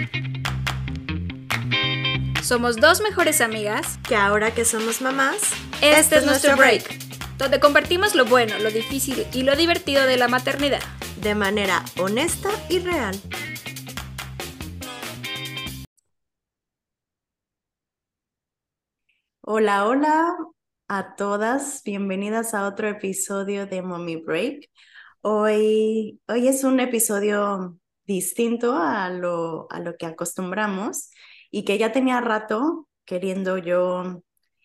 Somos dos mejores amigas que ahora que somos mamás, este es nuestro break, donde compartimos lo bueno, lo difícil y lo divertido de la maternidad. De manera honesta y real. Hola, hola a todas. Bienvenidas a otro episodio de Mommy Break. Hoy es un episodio distinto a lo que acostumbramos y que ya tenía rato queriendo yo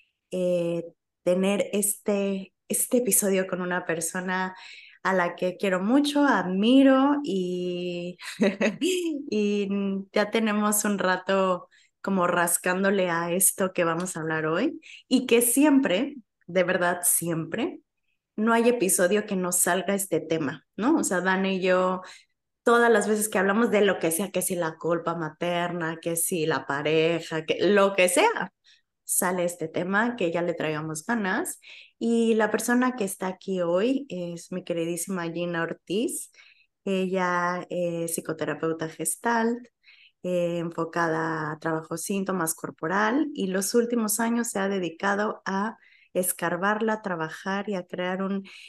tener este episodio con una persona a la que quiero mucho, admiro y, y ya tenemos un rato como rascándole a esto que vamos a hablar hoy y que siempre, de verdad siempre, no hay episodio que nos salga este tema, ¿no? O sea, Dani y yo, todas las veces que hablamos de lo que sea, que si la culpa materna, que si la pareja, que lo que sea, sale este tema que ya le traigamos ganas. Y la persona que está aquí hoy es mi queridísima Gina Ortiz. Ella es psicoterapeuta gestalt, enfocada a trabajo síntomas corporal y los últimos años se ha dedicado a escarbarla, trabajar y a crear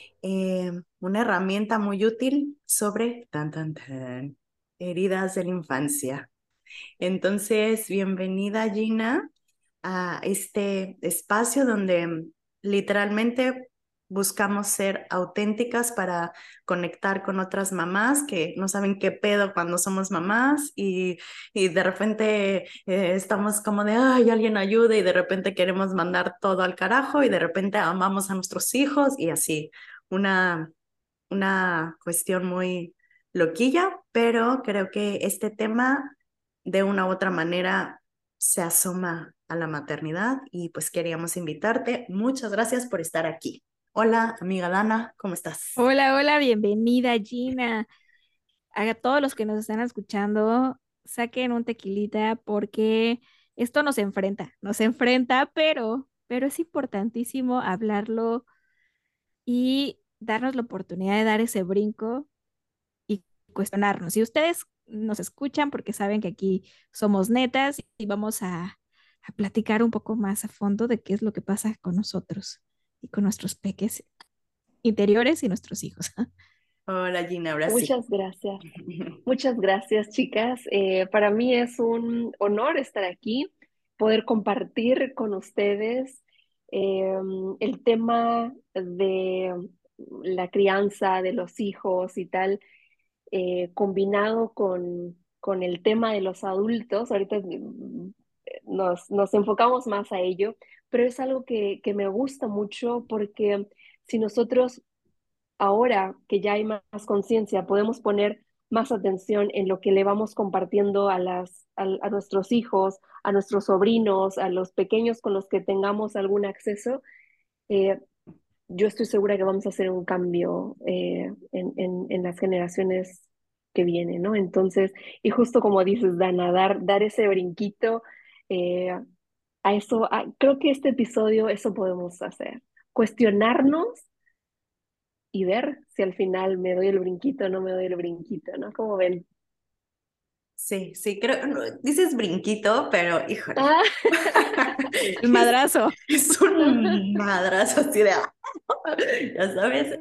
una herramienta muy útil sobre heridas de la infancia. Entonces, bienvenida Gina a este espacio donde literalmente buscamos ser auténticas para conectar con otras mamás que no saben qué pedo cuando somos mamás y de repente estamos como de, ay, alguien ayude y de repente queremos mandar todo al carajo y de repente amamos a nuestros hijos y así, una, una cuestión muy loquilla, pero creo que este tema de una u otra manera se asoma a la maternidad y pues queríamos invitarte. Muchas gracias por estar aquí. Hola, amiga Dana, ¿cómo estás? Hola, hola, bienvenida Gina. A todos los que nos están escuchando, saquen un tequilita porque esto nos enfrenta, pero es importantísimo hablarlo y darnos la oportunidad de dar ese brinco y cuestionarnos. Si ustedes nos escuchan porque saben que aquí somos netas y vamos a platicar un poco más a fondo de qué es lo que pasa con nosotros y con nuestros peques interiores y nuestros hijos. Hola Gina, ahora sí. Muchas gracias. Muchas gracias, chicas. Para mí es un honor estar aquí, poder compartir con ustedes eh, el tema de la crianza de los hijos y tal, combinado con el tema de los adultos. Ahorita nos enfocamos más a ello, pero es algo que me gusta mucho porque si nosotros ahora que ya hay más conciencia, podemos poner más atención en lo que le vamos compartiendo a nuestros hijos, a nuestros sobrinos, a los pequeños con los que tengamos algún acceso. eh, yo estoy segura que vamos a hacer un cambio en las generaciones que vienen, ¿no? Entonces, y justo como dices, Dana, dar ese brinquito, eh, creo que este episodio, eso podemos hacer, cuestionarnos y ver si al final me doy el brinquito o no me doy el brinquito, ¿no? Como ven. Sí, sí, creo, no, dices brinquito, pero híjole. Ah. El madrazo. Es un madrazo así de, ya sabes,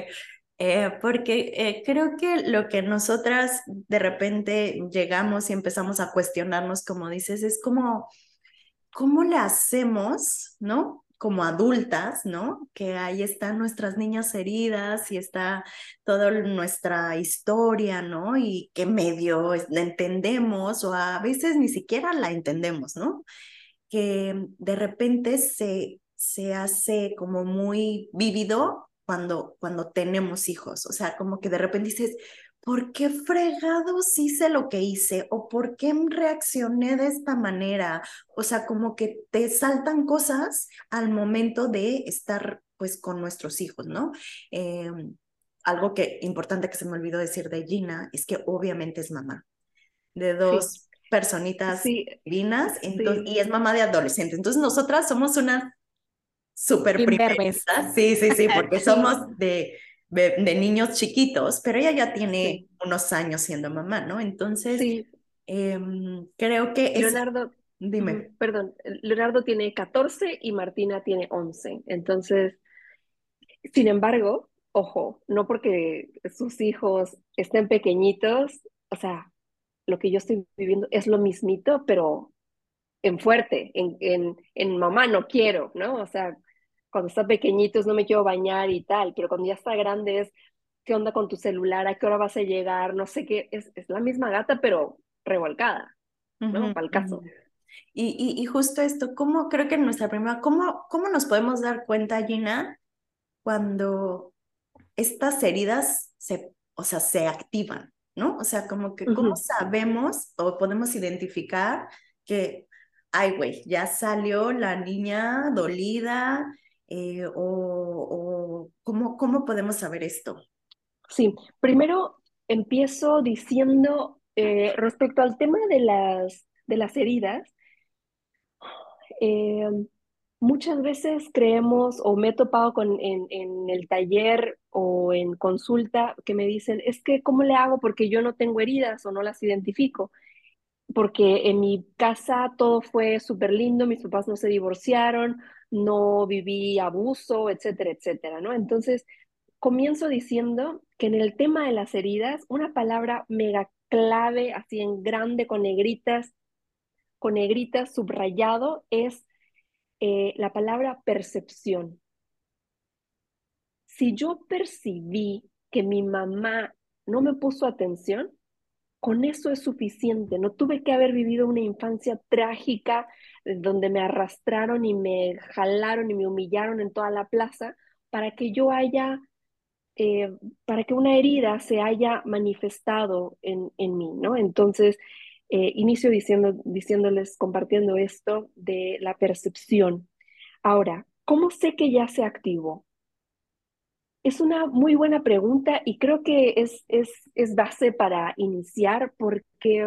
porque creo que lo que nosotras de repente llegamos y empezamos a cuestionarnos, como dices, es como, ¿cómo le hacemos, no? Como adultas, ¿no? Que ahí están nuestras niñas heridas y está toda nuestra historia, ¿no? Y que medio entendemos o a veces ni siquiera la entendemos, ¿no? Que de repente se hace como muy vívido cuando tenemos hijos. O sea, como que de repente dices, ¿por qué fregados hice lo que hice? ¿O por qué reaccioné de esta manera? O sea, como que te saltan cosas al momento de estar pues con nuestros hijos, ¿no? Eh, Algo que importante que se me olvidó decir de Gina es que obviamente es mamá de Sí, dos personitas sí, divinas, entonces, sí, y es mamá de adolescente. Entonces nosotras somos unas súper Imberbes. primeritas, sí, sí, sí, porque sí, somos de niños chiquitos, pero ella ya tiene sí, unos años siendo mamá, ¿no? Entonces, sí. Creo que es, Leonardo, dime. perdón, Leonardo tiene 14 y Martina tiene 11. Entonces, sin embargo, ojo, no porque sus hijos estén pequeñitos, o sea, lo que yo estoy viviendo es lo mismito, pero en fuerte, en mamá no quiero, ¿no? O sea, cuando está pequeñitos no me quiero bañar y tal, pero cuando ya está grande es, ¿qué onda con tu celular? ¿A qué hora vas a llegar? No sé qué, es la misma gata, pero revolcada, ¿no? Ujú, Para el caso. ujú. Y justo esto, ¿cómo creo que en nuestra primera, cómo nos podemos dar cuenta, Gina, cuando estas heridas o sea, se activan, ¿no? O sea, como que cómo Ujú. sabemos o podemos identificar que, ay, güey, ya salió la niña dolida, o cómo podemos saber esto. Sí, primero empiezo diciendo respecto al tema de las heridas. Eh, Muchas veces creemos o me he topado en el taller o en consulta que me dicen, es que ¿cómo le hago? Porque yo no tengo heridas o no las identifico. Porque en mi casa todo fue súper lindo, mis papás no se divorciaron, no viví abuso, etcétera, etcétera, ¿no? Entonces, comienzo diciendo que en el tema de las heridas, una palabra mega clave, así en grande, con negritas, subrayado, es la palabra percepción. Si yo percibí que mi mamá no me puso atención, con eso es suficiente. No tuve que haber vivido una infancia trágica donde me arrastraron y me jalaron y me humillaron en toda la plaza para que yo haya, eh, para que una herida se haya manifestado en mí, ¿no? Entonces, inicio diciéndoles, compartiendo esto de la percepción. Ahora, ¿cómo sé que ya se activó? Es una muy buena pregunta y creo que es base para iniciar porque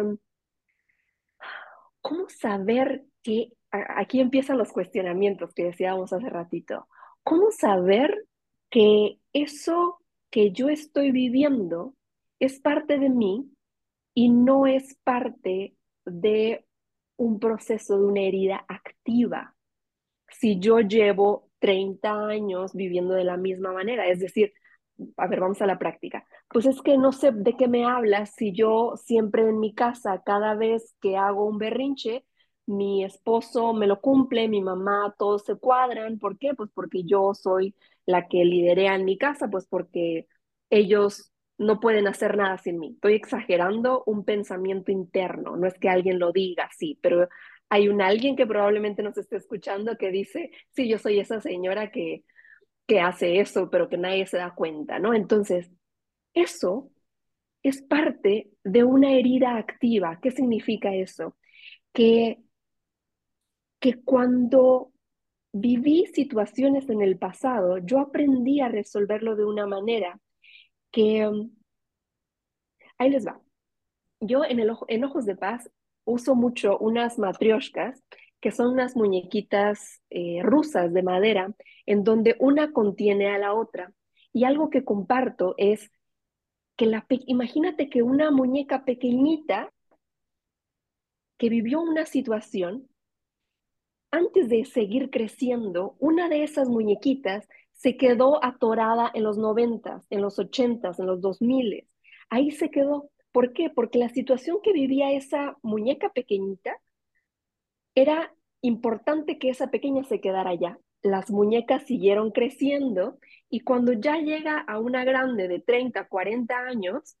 ¿cómo saber que, aquí empiezan los cuestionamientos que decíamos hace ratito, ¿cómo saber que eso que yo estoy viviendo es parte de mí y no es parte de un proceso de una herida activa? Si yo llevo 30 años viviendo de la misma manera, es decir, a ver, vamos a la práctica. Pues es que no sé de qué me hablas si yo siempre en mi casa, cada vez que hago un berrinche, mi esposo me lo cumple, mi mamá, todos se cuadran. ¿Por qué? Pues porque yo soy la que liderea en mi casa, pues porque ellos no pueden hacer nada sin mí. Estoy exagerando un pensamiento interno, no es que alguien lo diga así, pero hay un alguien que probablemente nos esté escuchando que dice, sí, yo soy esa señora que hace eso, pero que nadie se da cuenta, ¿no? Entonces, eso es parte de una herida activa. ¿Qué significa eso? Que, que cuando viví situaciones en el pasado, yo aprendí a resolverlo de una manera que, ahí les va. Yo en Ojos de Paz uso mucho unas matrioshkas, que son unas muñequitas rusas de madera, en donde una contiene a la otra. Y algo que comparto es que imagínate que una muñeca pequeñita que vivió una situación, antes de seguir creciendo, una de esas muñequitas se quedó atorada en los 90, en los 80, en los 2000. Ahí se quedó. ¿Por qué? Porque la situación que vivía esa muñeca pequeñita era importante que esa pequeña se quedara allá. Las muñecas siguieron creciendo y cuando ya llega a una grande de 30, 40 años,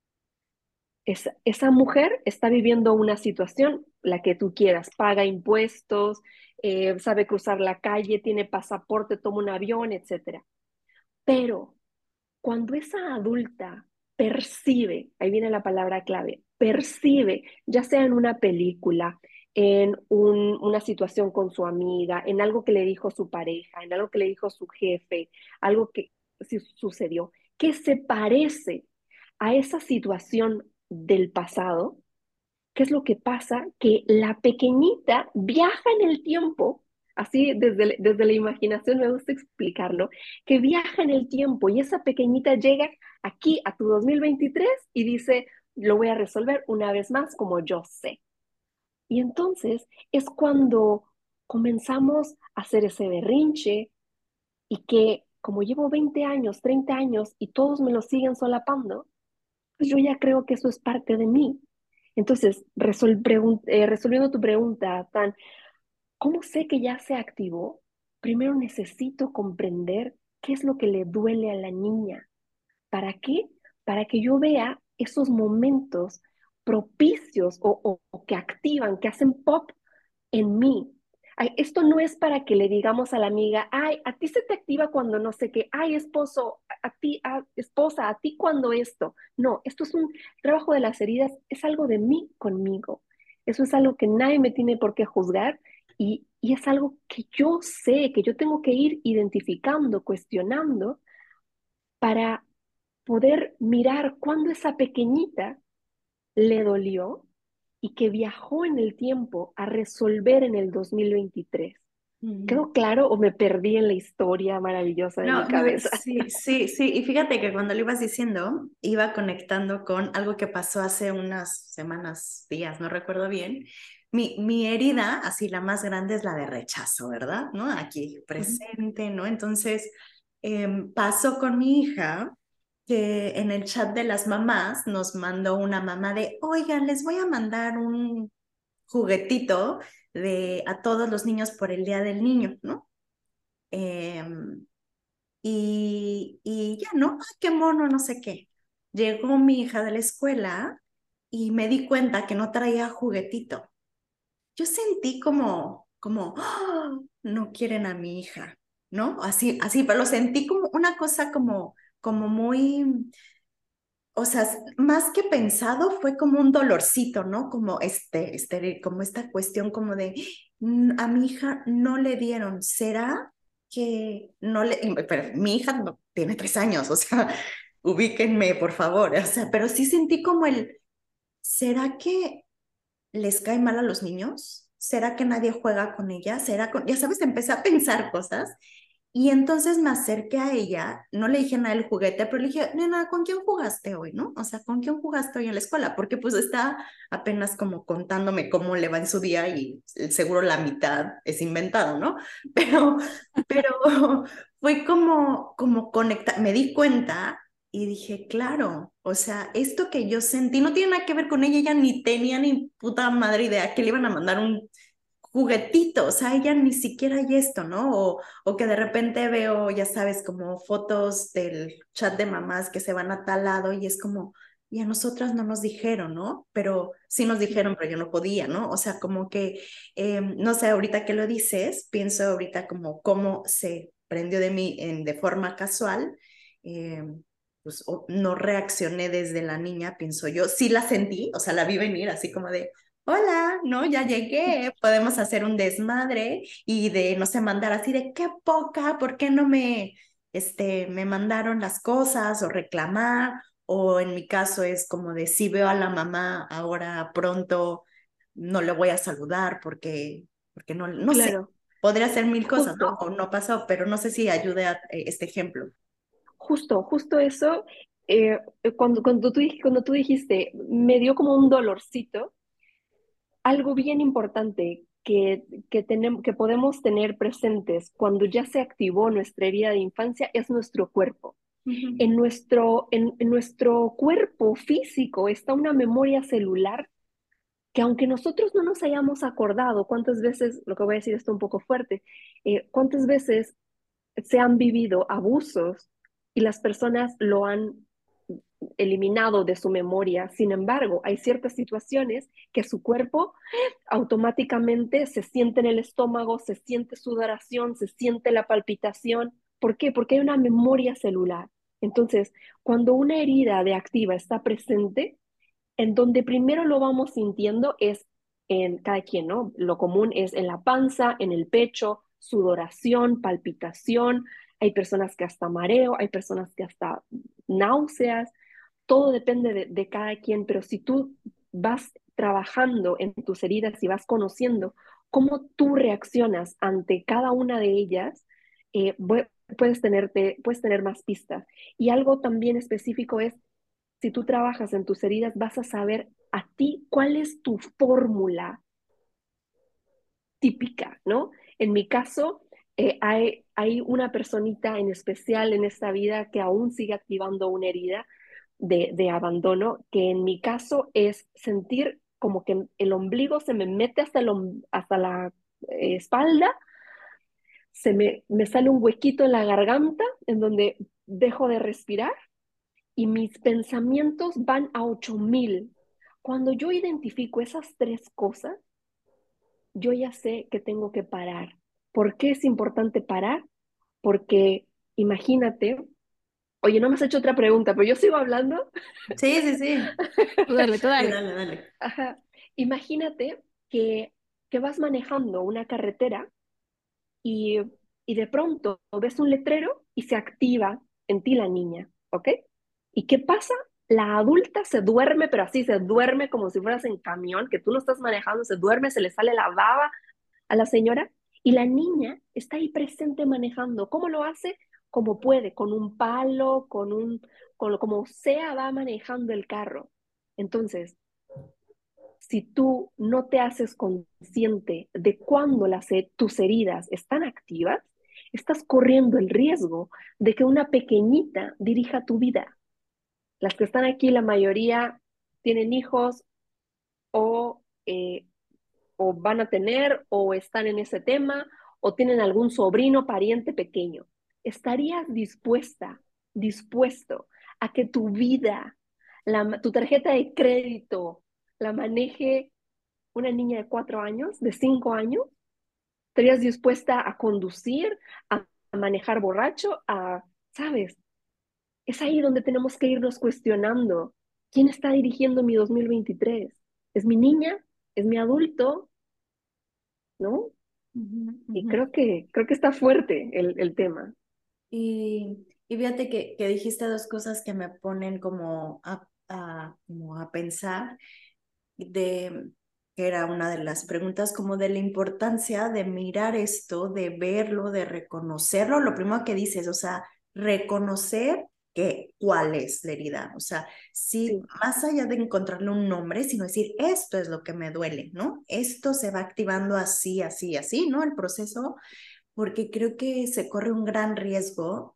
esa mujer está viviendo una situación, la que tú quieras, paga impuestos, sabe cruzar la calle, tiene pasaporte, toma un avión, etcétera. Pero cuando esa adulta percibe, ahí viene la palabra clave, percibe, ya sea en una película, en una situación con su amiga, en algo que le dijo su pareja, en algo que le dijo su jefe, algo que sucedió, que se parece a esa situación del pasado. ¿Qué es lo que pasa? Que la pequeñita viaja en el tiempo, así desde la imaginación me gusta explicarlo, que viaja en el tiempo y esa pequeñita llega aquí a tu 2023 y dice, lo voy a resolver una vez más como yo sé. Y entonces es cuando comenzamos a hacer ese berrinche y que como llevo 20 años, 30 años y todos me lo siguen solapando, pues yo ya creo que eso es parte de mí. Entonces, resolviendo tu pregunta, Tan, ¿cómo sé que ya se activó? Primero necesito comprender qué es lo que le duele a la niña. ¿Para qué? Para que yo vea esos momentos propicios o que activan, que hacen pop en mí. Ay, esto no es para que le digamos a la amiga, ay, a ti se te activa cuando no sé qué, ay, esposo, a ti, esposa, a ti cuando esto. No, esto es un trabajo de las heridas, es algo de mí conmigo. Eso es algo que nadie me tiene por qué juzgar y es algo que yo sé, que yo tengo que ir identificando, cuestionando para poder mirar cuándo esa pequeñita le dolió y que viajó en el tiempo a resolver en el 2023. Ujú. ¿Quedó claro o me perdí en la historia maravillosa de mi No, no, cabeza? sí, sí, sí. Y fíjate que cuando lo ibas diciendo, iba conectando con algo que pasó hace unas semanas, días, no recuerdo bien. Mi herida, así la más grande, es la de rechazo, ¿verdad? ¿No? Aquí Ujú, presente, ¿no? Entonces, pasó con mi hija que en el chat de las mamás nos mandó una mamá de, oigan, les voy a mandar un juguetito a todos los niños por el Día del Niño, ¿no? Em, y ya, ¿no? Ay, qué mono, no sé qué. Llegó mi hija de la escuela y me di cuenta que no traía juguetito. Yo sentí como, ¡ah! No quieren a mi hija, ¿no? Así, pero lo sentí como una cosa como muy, o sea, más que pensado, fue como un dolorcito, ¿no? Como como esta cuestión como de, a mi hija no le dieron, ¿será que no le, pero mi hija tiene 3 años, o sea, ubíquenme, por favor, o sea, pero sí sentí como ¿será que les cae mal a los niños? ¿Será que nadie juega con ella? Ya sabes, empecé a pensar cosas y entonces me acerqué a ella, no le dije nada del juguete, pero le dije, nena, ¿con quién jugaste hoy, no? O sea, ¿con quién jugaste hoy en la escuela? Porque pues está apenas como contándome cómo le va en su día y seguro la mitad es inventado, ¿no? Pero, pero fue como conectar, me di cuenta y dije, claro, o sea, esto que yo sentí no tiene nada que ver con ella, ella ni tenía ni puta madre idea que le iban a mandar un juguetito, o sea, ella ni siquiera hay esto, ¿no? O que de repente veo, ya sabes, como fotos del chat de mamás que se van a tal lado y es como, y a nosotras no nos dijeron, ¿no? Pero sí nos sí, dijeron, pero yo no podía, ¿no? O sea, como que, no sé, ahorita que lo dices, pienso ahorita como cómo se prendió de mí de forma casual. eh, pues no reaccioné desde la niña, pienso yo, sí la sentí, o sea, la vi venir así como de, hola, no, ya llegué, podemos hacer un desmadre y de, no sé, mandar así de, qué poca, ¿por qué no me mandaron las cosas o reclamar? O en mi caso es como de, si veo a la mamá ahora pronto, no le voy a saludar porque no sé, claro, podría ser mil cosas, ¿no? justo, O no pasó, pero no sé si ayude a este ejemplo. justo eso. Cuando tú dijiste, me dio como un dolorcito, algo bien importante que podemos tener presentes cuando ya se activó nuestra herida de infancia es nuestro cuerpo. Ujú. En nuestro cuerpo físico está una memoria celular que aunque nosotros no nos hayamos acordado cuántas veces, lo que voy a decir está un poco fuerte, cuántas veces se han vivido abusos y las personas lo han eliminado de su memoria. Sin embargo, hay ciertas situaciones que su cuerpo automáticamente se siente en el estómago, se siente sudoración, se siente la palpitación. ¿Por qué? Porque hay una memoria celular. Entonces, cuando una herida de activa está presente, en donde primero lo vamos sintiendo es en cada quien, ¿no? Lo común es en la panza, en el pecho, sudoración, palpitación. Hay personas que hasta mareo, hay personas que hasta náuseas. Todo depende de cada quien, pero si tú vas trabajando en tus heridas y vas conociendo cómo tú reaccionas ante cada una de ellas, puedes tener más pistas. Y algo también específico es si tú trabajas en tus heridas, vas a saber a ti cuál es tu fórmula típica, ¿no? En mi caso, hay una personita en especial en esta vida que aún sigue activando una herida de abandono, que en mi caso es sentir como que el ombligo se me mete hasta la espalda, me sale un huequito en la garganta en donde dejo de respirar y mis pensamientos van a 8000. Cuando yo identifico esas tres cosas, yo ya sé que tengo que parar. ¿Por qué es importante parar? Porque imagínate, oye, no me has hecho otra pregunta, pero yo sigo hablando. Sí, sí, sí. Tú dale, tú Sí, dale. dale, dale. Ajá. Imagínate que vas manejando una carretera y, y de pronto ves un letrero y se activa en ti la niña, ¿ok? ¿Y qué pasa? La adulta se duerme, pero así se duerme como si fueras en camión, que tú no estás manejando, se duerme, se le sale la baba a la señora y la niña está ahí presente manejando. ¿Cómo lo hace? Como puede, con un palo, como sea, va manejando el carro. Entonces, si tú no te haces consciente de cuándo tus heridas están activas, estás corriendo el riesgo de que una pequeñita dirija tu vida. Las que están aquí, la mayoría tienen hijos o, eh, o van a tener o están en ese tema o tienen algún sobrino, pariente pequeño. ¿Estarías dispuesto a que tu vida, tu tarjeta de crédito, la maneje una niña de 4 años, de 5 años? ¿Estarías dispuesta a conducir, a manejar borracho, sabes? Es ahí donde tenemos que irnos cuestionando. ¿Quién está dirigiendo mi 2023? ¿Es mi niña? ¿Es mi adulto? ¿No? Ujú, Y ujú. creo que está fuerte el tema. Y fíjate que dijiste dos cosas que me ponen como como a pensar, de que era una de las preguntas, como de la importancia de mirar esto, de verlo, de reconocerlo. Lo primero que dices, o sea, reconocer que cuál es la herida. O sea, sí, Sí, más allá de encontrarle un nombre, sino decir, esto es lo que me duele, ¿no? Esto se va activando así, así, así, ¿no? El proceso, porque creo que se corre un gran riesgo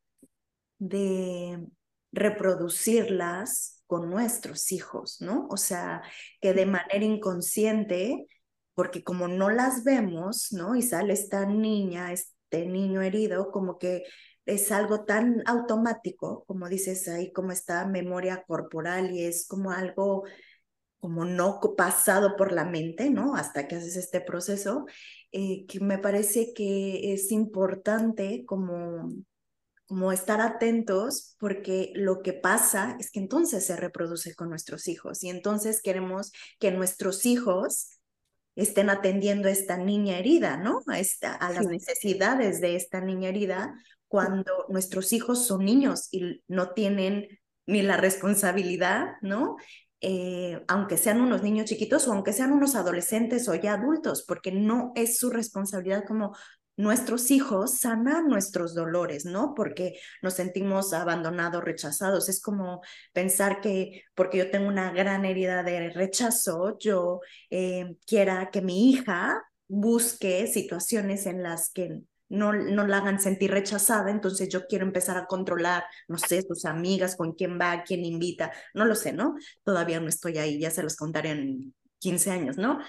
de reproducirlas con nuestros hijos, ¿no? O sea, que de manera inconsciente, porque como no las vemos, ¿no? Y sale esta niña, este niño herido, como que es algo tan automático, como dices ahí, como esta memoria corporal y es como algo como no pasado por la mente, ¿no? Hasta que haces este proceso, que me parece que es importante como estar atentos porque lo que pasa es que entonces se reproduce con nuestros hijos y entonces queremos que nuestros hijos estén atendiendo a esta niña herida, ¿no? A las sí, necesidades de esta niña herida cuando nuestros hijos son niños y no tienen ni la responsabilidad, ¿no? Aunque sean unos niños chiquitos o aunque sean unos adolescentes o ya adultos, porque no es su responsabilidad como nuestros hijos sanar nuestros dolores, ¿no? Porque nos sentimos abandonados, rechazados. Es como pensar que porque yo tengo una gran herida de rechazo, yo quiera que mi hija busque situaciones en las que no la hagan sentir rechazada, entonces yo quiero empezar a controlar, no sé, sus amigas, con quién va, quién invita, no lo sé, ¿no? Todavía no estoy ahí, ya se los contaré en 15 años, ¿no?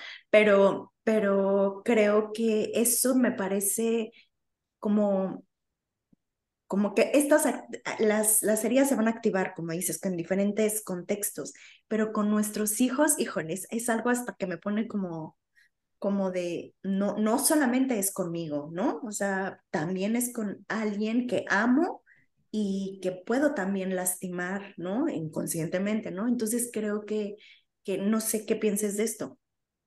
Pero creo que eso me parece como como que las heridas se van a activar, como dices, en diferentes contextos, pero con nuestros hijos, híjoles, es algo hasta que me pone como de, no, no solamente es conmigo, ¿no? O sea, también es con alguien que amo y que puedo también lastimar, ¿no? Inconscientemente, ¿no? Entonces creo que no sé qué pienses de esto.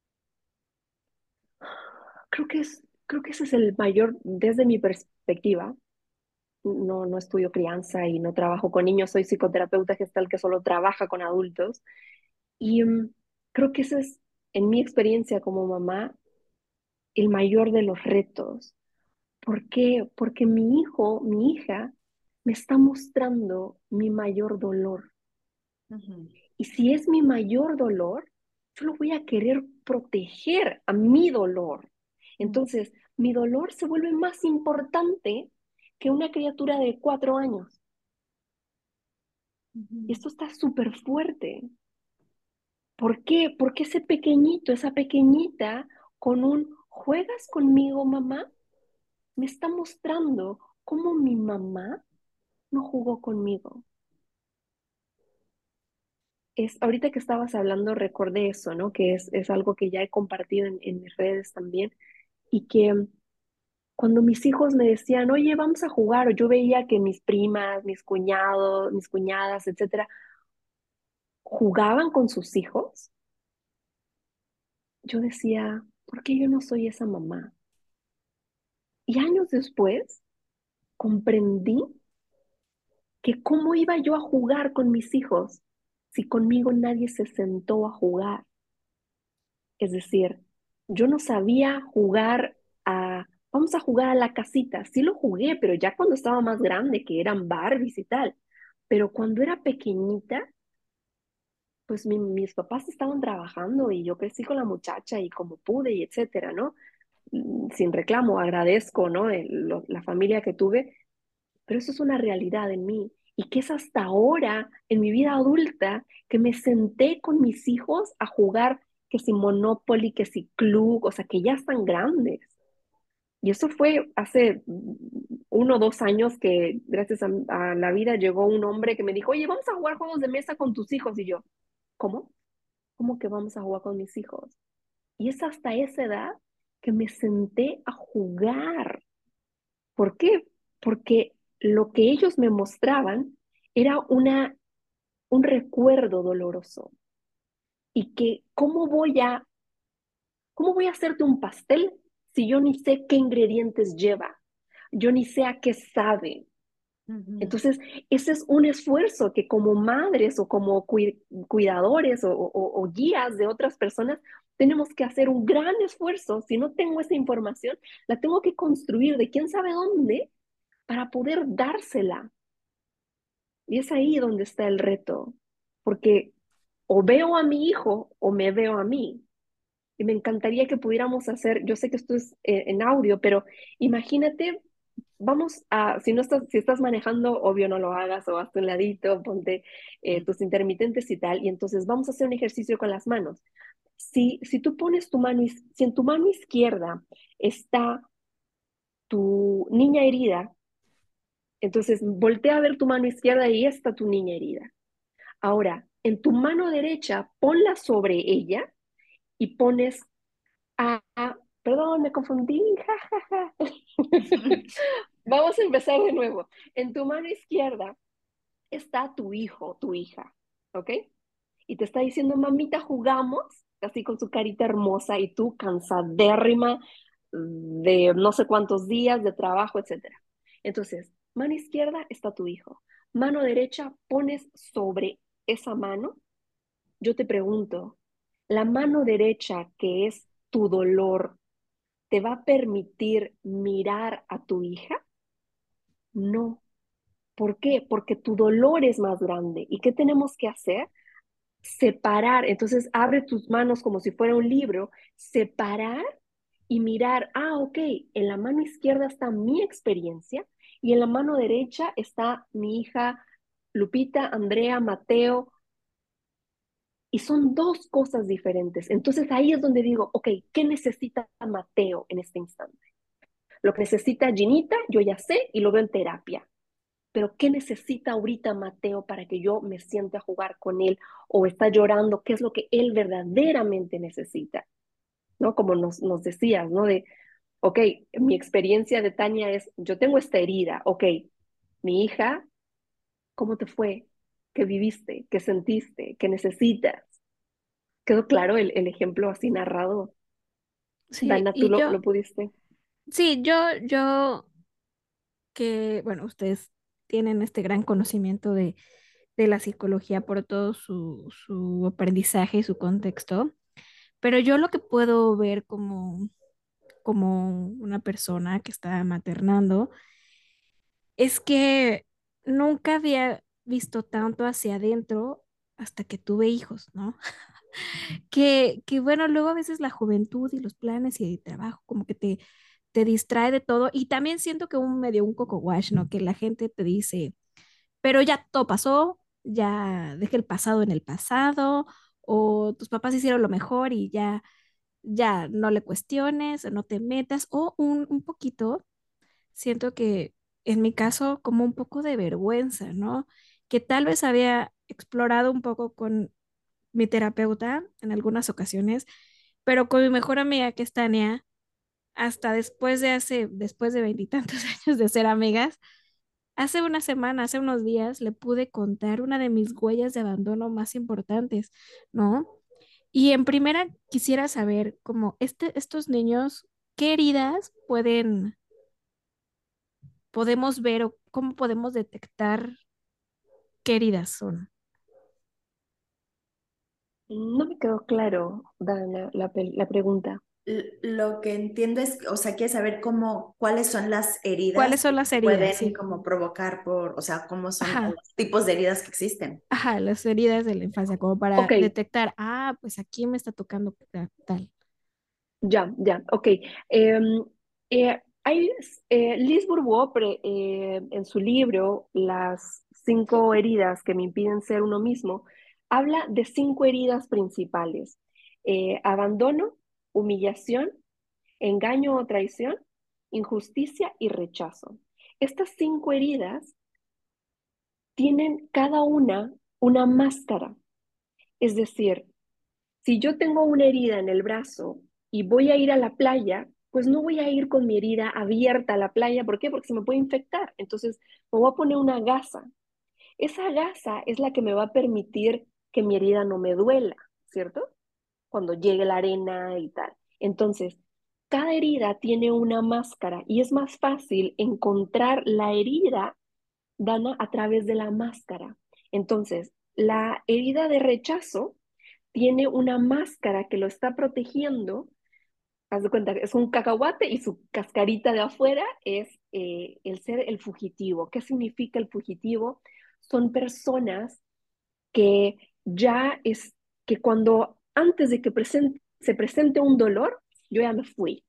creo que ese es el mayor, desde mi perspectiva. No estudio crianza y no trabajo con niños, soy psicoterapeuta gestal que solo trabaja con adultos. Y creo que ese es, en mi experiencia como mamá, el mayor de los retos. ¿Por qué? Porque mi hijo, mi hija, me está mostrando mi mayor dolor. Ujú, Y si es mi mayor dolor, yo lo voy a querer proteger a mi dolor. ujú, Entonces, mi dolor se vuelve más importante que una criatura de 4 años. Y ujú. esto está súper fuerte. ¿Por qué? Porque ese pequeñito, esa pequeñita, con un ¿juegas conmigo, mamá? Me está mostrando cómo mi mamá no jugó conmigo. Ahorita que estabas hablando, recordé eso, ¿no? Que es algo que ya he compartido en mis redes también. Y que cuando mis hijos me decían, oye, vamos a jugar, o yo veía que mis primas, mis cuñados, mis cuñadas, etcétera, jugaban con sus hijos, yo decía, ¿por qué yo no soy esa mamá? Y años después comprendí que cómo iba yo a jugar con mis hijos si conmigo nadie se sentó a jugar. Es decir, yo no sabía jugar vamos a jugar a la casita. Sí lo jugué, pero ya cuando estaba más grande, que eran Barbies y tal. Pero cuando era pequeñita, pues mis papás estaban trabajando y yo crecí con la muchacha y como pude y etcétera, ¿no? Sin reclamo, agradezco, ¿no? La familia que tuve, pero eso es una realidad en mí. Y que es hasta ahora, en mi vida adulta, que me senté con mis hijos a jugar que si Monopoly, que si Club, o sea, que ya están grandes. Y eso fue hace 1 o 2 años que gracias a la vida llegó un hombre que me dijo, oye, vamos a jugar juegos de mesa con tus hijos. Y yo, ¿cómo? ¿Cómo que vamos a jugar con mis hijos? Y es hasta esa edad que me senté a jugar. ¿Por qué? Porque lo que ellos me mostraban era un recuerdo doloroso. Y que, ¿cómo voy a hacerte un pastel si yo ni sé qué ingredientes lleva? Yo ni sé a qué sabe. Ujú. Entonces, ese es un esfuerzo que como madres o como cuidadores o guías de otras personas, tenemos que hacer un gran esfuerzo. Si no tengo esa información, la tengo que construir de quién sabe dónde para poder dársela. Y es ahí donde está el reto, porque o veo a mi hijo o me veo a mí. Y me encantaría que pudiéramos hacer, yo sé que esto es en audio, pero imagínate, si no estás, si estás manejando, obvio no lo hagas, o hazte un ladito, ponte tus intermitentes y tal, y entonces vamos a hacer un ejercicio con las manos. Si tú pones si en tu mano izquierda está tu niña herida, entonces voltea a ver tu mano izquierda y ahí está tu niña herida. Ahora, en tu mano derecha, ponla sobre ella y pones perdón, me confundí, ja, ja, ja. Vamos a empezar de nuevo. En tu mano izquierda está tu hijo, tu hija, ¿ok? Y te está diciendo, mamita, jugamos, así con su carita hermosa y tú cansadérrima de no sé cuántos días de trabajo, etcétera. Entonces, mano izquierda está tu hijo. Mano derecha pones sobre esa mano. Yo te pregunto, ¿la mano derecha que es tu dolor te va a permitir mirar a tu hija? No. ¿Por qué? Porque tu dolor es más grande. ¿Y qué tenemos que hacer? Separar. Entonces, abre tus manos como si fuera un libro, separar y mirar, ok, en la mano izquierda está mi experiencia y en la mano derecha está mi hija Lupita, Andrea, Mateo, y son dos cosas diferentes. Entonces ahí es donde digo, ok, ¿qué necesita Mateo en este instante? Lo que necesita Ginita, yo ya sé y lo veo en terapia. Pero ¿qué necesita ahorita Mateo para que yo me siente a jugar con él o está llorando? ¿Qué es lo que él verdaderamente necesita? ¿No? Como nos decías, ¿no? Ok, mi experiencia de Tania es, yo tengo esta herida, ok, mi hija, ¿cómo te fue? ¿Qué viviste? ¿Qué sentiste? ¿Qué necesitas? ¿Quedó claro el ejemplo así narrado? Sí, Dana, ¿tú y lo pudiste? sí, yo que, bueno, ustedes tienen este gran conocimiento de la psicología por todo su aprendizaje y su contexto, pero yo lo que puedo ver como una persona que está maternando es que nunca había visto tanto hacia adentro hasta que tuve hijos, ¿no? Que bueno, luego a veces la juventud y los planes y el trabajo como que te distrae de todo y también siento que un medio un coco wash, ¿no? Que la gente te dice, pero ya todo pasó, ya deja el pasado en el pasado o tus papás hicieron lo mejor y ya no le cuestiones, no te metas o un poquito, siento que en mi caso como un poco de vergüenza, ¿no? Que tal vez había explorado un poco con mi terapeuta en algunas ocasiones, pero con mi mejor amiga que es Tania, hasta después de veintitantos años de ser amigas, hace una semana, hace unos días, le pude contar una de mis huellas de abandono más importantes, ¿no? Y en primera quisiera saber, como estos niños, ¿qué heridas podemos ver o cómo podemos detectar qué heridas son? No me quedó claro, Dana, la pregunta. Lo que entiendo es, o sea, quiere saber cómo, cuáles son las heridas ¿Cuáles son las que heridas? pueden Sí. como provocar por, o sea, cómo son Ajá. los tipos de heridas que existen. Ajá, las heridas de la infancia, como para Ok, detectar, pues aquí me está tocando tal. ya, ok. Hay, Liz Bourbeau, en su libro Las 5 heridas que me impiden ser uno mismo, habla de 5 heridas principales. Abandono, humillación, engaño o traición, injusticia y rechazo. Estas 5 heridas tienen cada una máscara. Es decir, si yo tengo una herida en el brazo y voy a ir a la playa, pues no voy a ir con mi herida abierta a la playa. ¿Por qué? Porque se me puede infectar. Entonces me voy a poner una gasa. Esa gasa es la que me va a permitir que mi herida no me duela, ¿cierto? Cuando llegue la arena y tal. Entonces, cada herida tiene una máscara y es más fácil encontrar la herida, Dana, a través de la máscara. Entonces, la herida de rechazo tiene una máscara que lo está protegiendo. Haz de cuenta que es un cacahuate y su cascarita de afuera es el ser el fugitivo. ¿Qué significa el fugitivo? Son personas que ya es, que cuando antes de que se presente un dolor, yo ya me fui,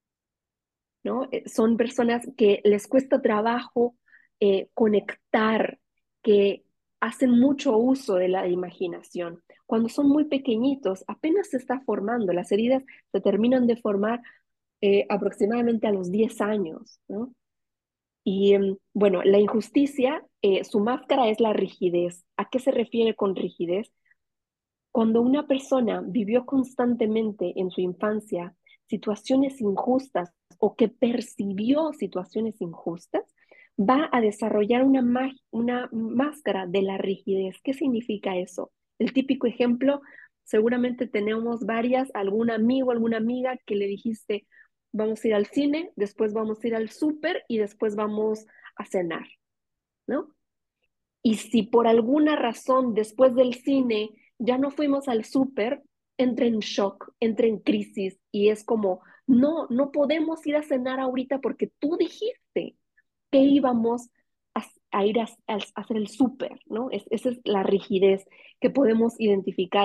¿no? Son personas que les cuesta trabajo conectar, que hacen mucho uso de la imaginación. Cuando son muy pequeñitos, apenas se está formando, las heridas se terminan de formar aproximadamente a los 10 años, ¿no? Y bueno, la injusticia, su máscara es la rigidez. ¿A qué se refiere con rigidez? Cuando una persona vivió constantemente en su infancia situaciones injustas o que percibió situaciones injustas, va a desarrollar una máscara de la rigidez. ¿Qué significa eso? El típico ejemplo, seguramente tenemos varias, algún amigo, alguna amiga que le dijiste, vamos a ir al cine, después vamos a ir al súper y después vamos a cenar, ¿no? Y si por alguna razón después del cine ya no fuimos al súper, entra en shock, entra en crisis y es como, no, no podemos ir a cenar ahorita porque tú dijiste que íbamos a ir a hacer el súper, ¿no? Esa es la rigidez que podemos identificar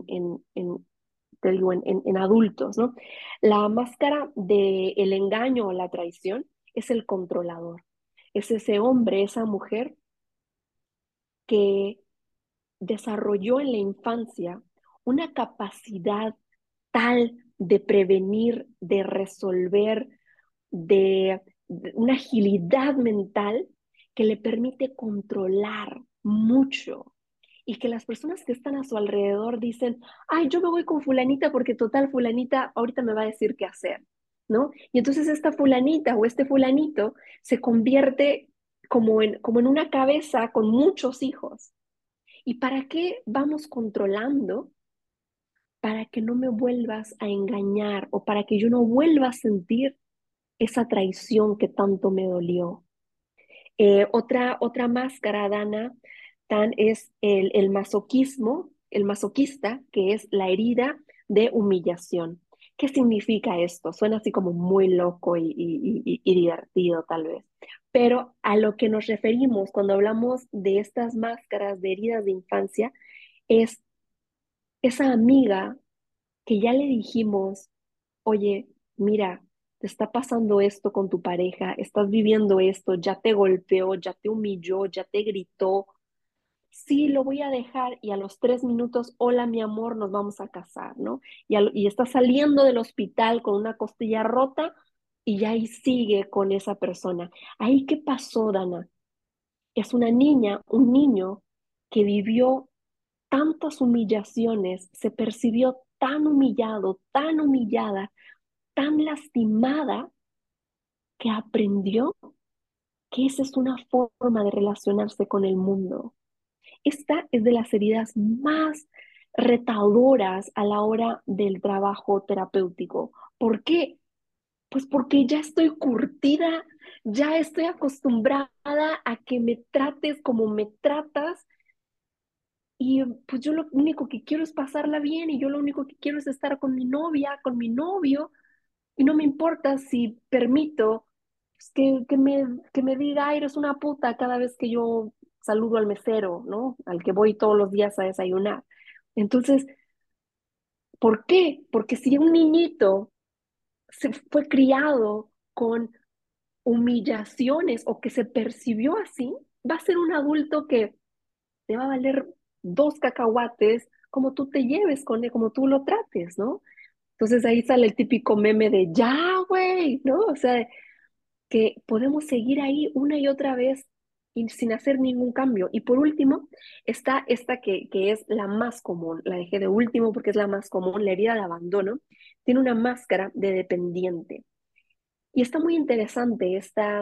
te digo, en adultos, ¿no? La máscara del engaño o la traición es el controlador. Es ese hombre, esa mujer que desarrolló en la infancia una capacidad tal de prevenir, de resolver, de una agilidad mental que le permite controlar mucho y que las personas que están a su alrededor dicen, ay, yo me voy con fulanita porque total fulanita ahorita me va a decir qué hacer, ¿no? Y entonces esta fulanita o este fulanito se convierte como en una cabeza con muchos hijos. ¿Y para qué vamos controlando? Para que no me vuelvas a engañar o para que yo no vuelva a sentir esa traición que tanto me dolió. Otra máscara, Dana, es el masoquismo, el masoquista, que es la herida de humillación. ¿Qué significa esto? Suena así como muy loco y divertido tal vez. Pero a lo que nos referimos cuando hablamos de estas máscaras de heridas de infancia es esa amiga que ya le dijimos, oye, mira, te está pasando esto con tu pareja, estás viviendo esto, ya te golpeó, ya te humilló, ya te gritó. Sí, lo voy a dejar y a los 3 minutos, hola mi amor, nos vamos a casar, ¿no? Y está saliendo del hospital con una costilla rota y ya ahí sigue con esa persona. ¿Ahí qué pasó, Dana? Es una niña, un niño que vivió tantas humillaciones, se percibió tan humillado, tan humillada, tan lastimada, que aprendió que esa es una forma de relacionarse con el mundo. Esta es de las heridas más retadoras a la hora del trabajo terapéutico. ¿Por qué? Pues porque ya estoy curtida, ya estoy acostumbrada a que me trates como me tratas y pues yo lo único que quiero es pasarla bien y yo lo único que quiero es estar con mi novia, con mi novio y no me importa si permito pues, que me diga, "Ay, eres una puta" cada vez que yo saludo al mesero, ¿no? Al que voy todos los días a desayunar. Entonces, ¿por qué? Porque si un niñito se fue criado con humillaciones o que se percibió así, va a ser un adulto que te va a valer 2 cacahuates como tú te lleves con él, como tú lo trates, ¿no? Entonces ahí sale el típico meme de ya, güey, ¿no? O sea, que podemos seguir ahí una y otra vez y sin hacer ningún cambio. Y por último, está esta que es la más común, la dejé de último porque es la más común, la herida de abandono, tiene una máscara de dependiente. Y está muy interesante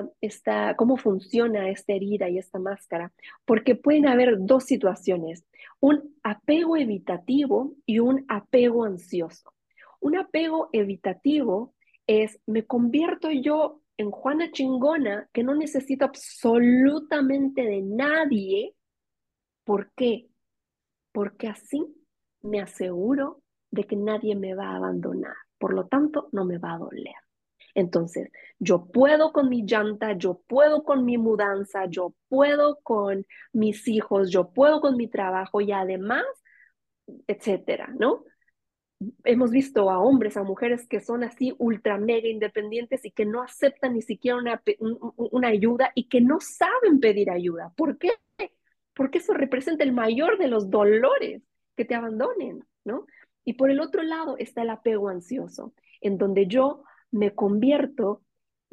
cómo funciona esta herida y esta máscara, porque pueden haber dos situaciones, un apego evitativo y un apego ansioso. Un apego evitativo es, me convierto yo en Juana Chingona, que no necesito absolutamente de nadie. ¿Por qué? Porque así me aseguro de que nadie me va a abandonar. Por lo tanto, no me va a doler. Entonces, yo puedo con mi llanta, yo puedo con mi mudanza, yo puedo con mis hijos, yo puedo con mi trabajo y además, etcétera, ¿no? Hemos visto a hombres, a mujeres que son así ultra mega independientes y que no aceptan ni siquiera una ayuda y que no saben pedir ayuda. ¿Por qué? Porque eso representa el mayor de los dolores, que te abandonen, ¿no? Y por el otro lado está el apego ansioso, en donde yo me convierto,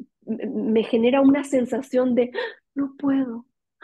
me genera una sensación de no puedo,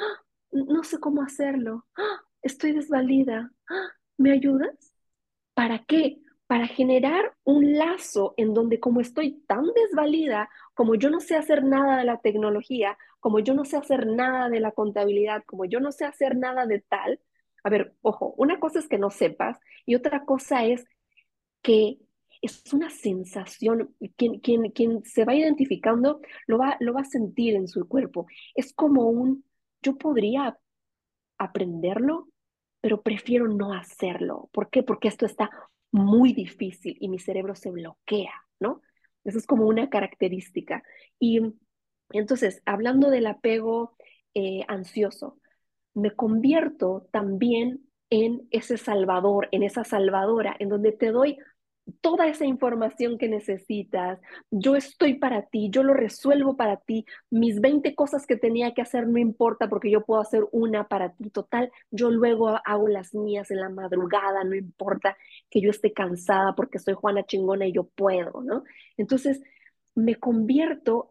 no sé cómo hacerlo, estoy desvalida, ¿me ayudas? ¿Para qué? Para generar un lazo en donde como estoy tan desvalida, como yo no sé hacer nada de la tecnología, como yo no sé hacer nada de la contabilidad, como yo no sé hacer nada de tal, a ver, ojo, una cosa es que no sepas y otra cosa es que es una sensación, quien se va identificando lo va a sentir en su cuerpo. Es como yo podría aprenderlo, pero prefiero no hacerlo. ¿Por qué? Porque esto está muy difícil y mi cerebro se bloquea, ¿no? Eso es como una característica. Y entonces, hablando del apego ansioso, me convierto también en ese salvador, en esa salvadora, en donde te doy toda esa información que necesitas. Yo estoy para ti, yo lo resuelvo para ti. Mis 20 cosas que tenía que hacer no importa porque yo puedo hacer una para ti. Total, yo luego hago las mías en la madrugada, no importa que yo esté cansada porque soy Juana Chingona y yo puedo, ¿no? Entonces, me convierto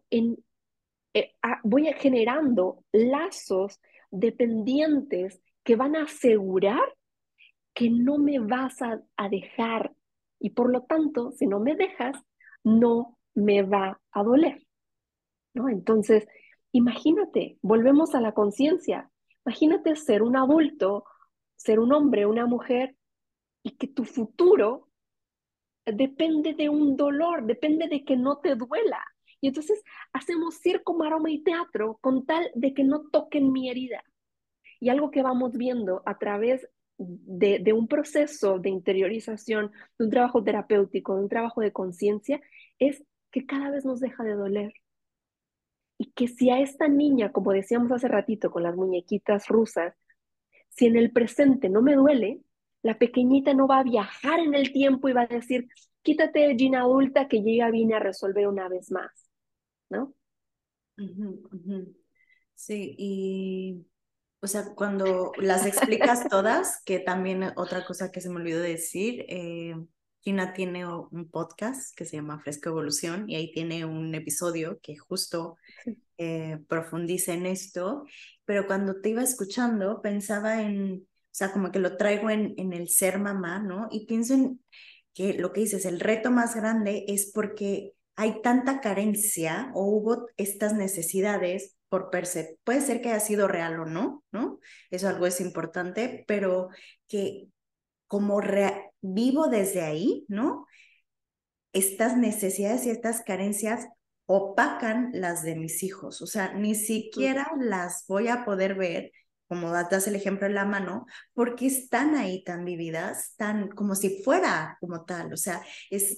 voy generando lazos dependientes que van a asegurar que no me vas a dejar y por lo tanto, si no me dejas, no me va a doler, ¿no? Entonces, imagínate, volvemos a la conciencia, imagínate ser un adulto, ser un hombre, una mujer y que tu futuro depende de un dolor, depende de que no te duela. Y entonces hacemos circo, maroma y teatro con tal de que no toquen mi herida. Y algo que vamos viendo a través de un proceso de interiorización, de un trabajo terapéutico, de un trabajo de conciencia, es que cada vez nos deja de doler. Y que si a esta niña, como decíamos hace ratito con las muñequitas rusas, si en el presente no me duele, La pequeñita no va a viajar en el tiempo y va a decir, quítate, Gina adulta, que yo ya vine a resolver una vez más, ¿no? Ujú, ujú. Sí, y o sea, cuando las explicas todas, que también otra cosa que se me olvidó decir, Gina tiene un podcast que se llama Fresco Evolución y ahí tiene un episodio que justo Sí, profundiza en esto, pero cuando te iba escuchando pensaba en, o sea, como que lo traigo en el ser mamá, ¿no? Y pienso en que lo que dices, el reto más grande es porque hay tanta carencia o hubo estas necesidades por percibir, puede ser que haya sido real o no, ¿no? Eso algo es importante, pero que como vivo desde ahí, ¿no? Estas necesidades y estas carencias opacan las de mis hijos. O sea, ni ujú, siquiera las voy a poder ver, como das el ejemplo en la mano, porque están ahí tan vividas, tan como si fuera como tal. O sea,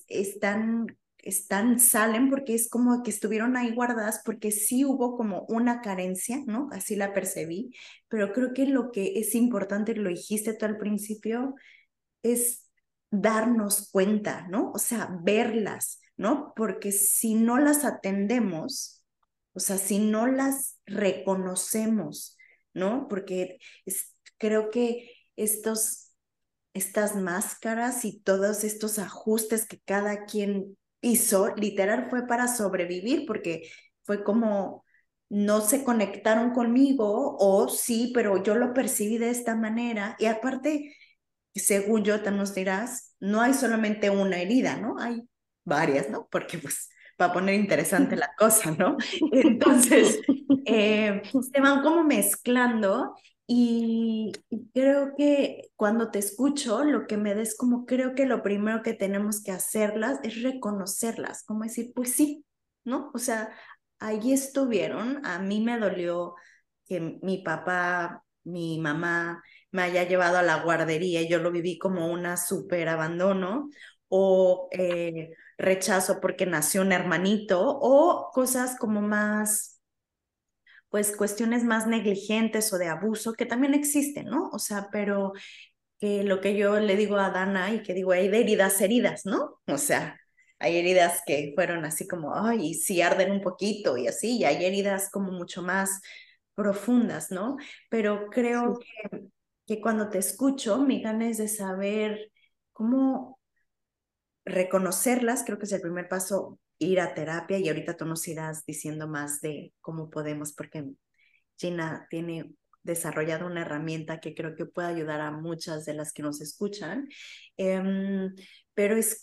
salen porque es como que estuvieron ahí guardadas porque sí hubo como una carencia, ¿no? Así la percibí, pero creo que lo que es importante, lo dijiste tú al principio, es darnos cuenta, ¿no? O sea, verlas, ¿no? Porque si no las atendemos, o sea, si no las reconocemos, ¿no? Porque creo que estas máscaras y todos estos ajustes que cada quien hizo, literal fue para sobrevivir, porque fue como no se conectaron conmigo o sí, pero yo lo percibí de esta manera y aparte según yo, te nos dirás, no hay solamente una herida, ¿no? Hay varias, ¿no? Porque pues va a poner interesante la cosa, ¿no? Entonces, se van como mezclando y creo que cuando te escucho, lo que me des como creo que lo primero que tenemos que hacerlas es reconocerlas, como decir, pues sí, ¿no? O sea, ahí estuvieron, a mí me dolió que mi papá, mi mamá, me haya llevado a la guardería y yo lo viví como una súper abandono o rechazo porque nació un hermanito o cosas como más, pues cuestiones más negligentes o de abuso que también existen, ¿no? O sea, pero lo que yo le digo a Dana y que digo, hay de heridas heridas, ¿no? O sea, hay heridas que fueron así como, ay, y sí arden un poquito y así, y hay heridas como mucho más profundas, ¿no? Pero creo Sí. que cuando te escucho, mi gana es de saber cómo reconocerlas, creo que es el primer paso, ir a terapia y ahorita tú nos irás diciendo más de cómo podemos, porque Gina tiene desarrollado una herramienta que creo que puede ayudar a muchas de las que nos escuchan, pero es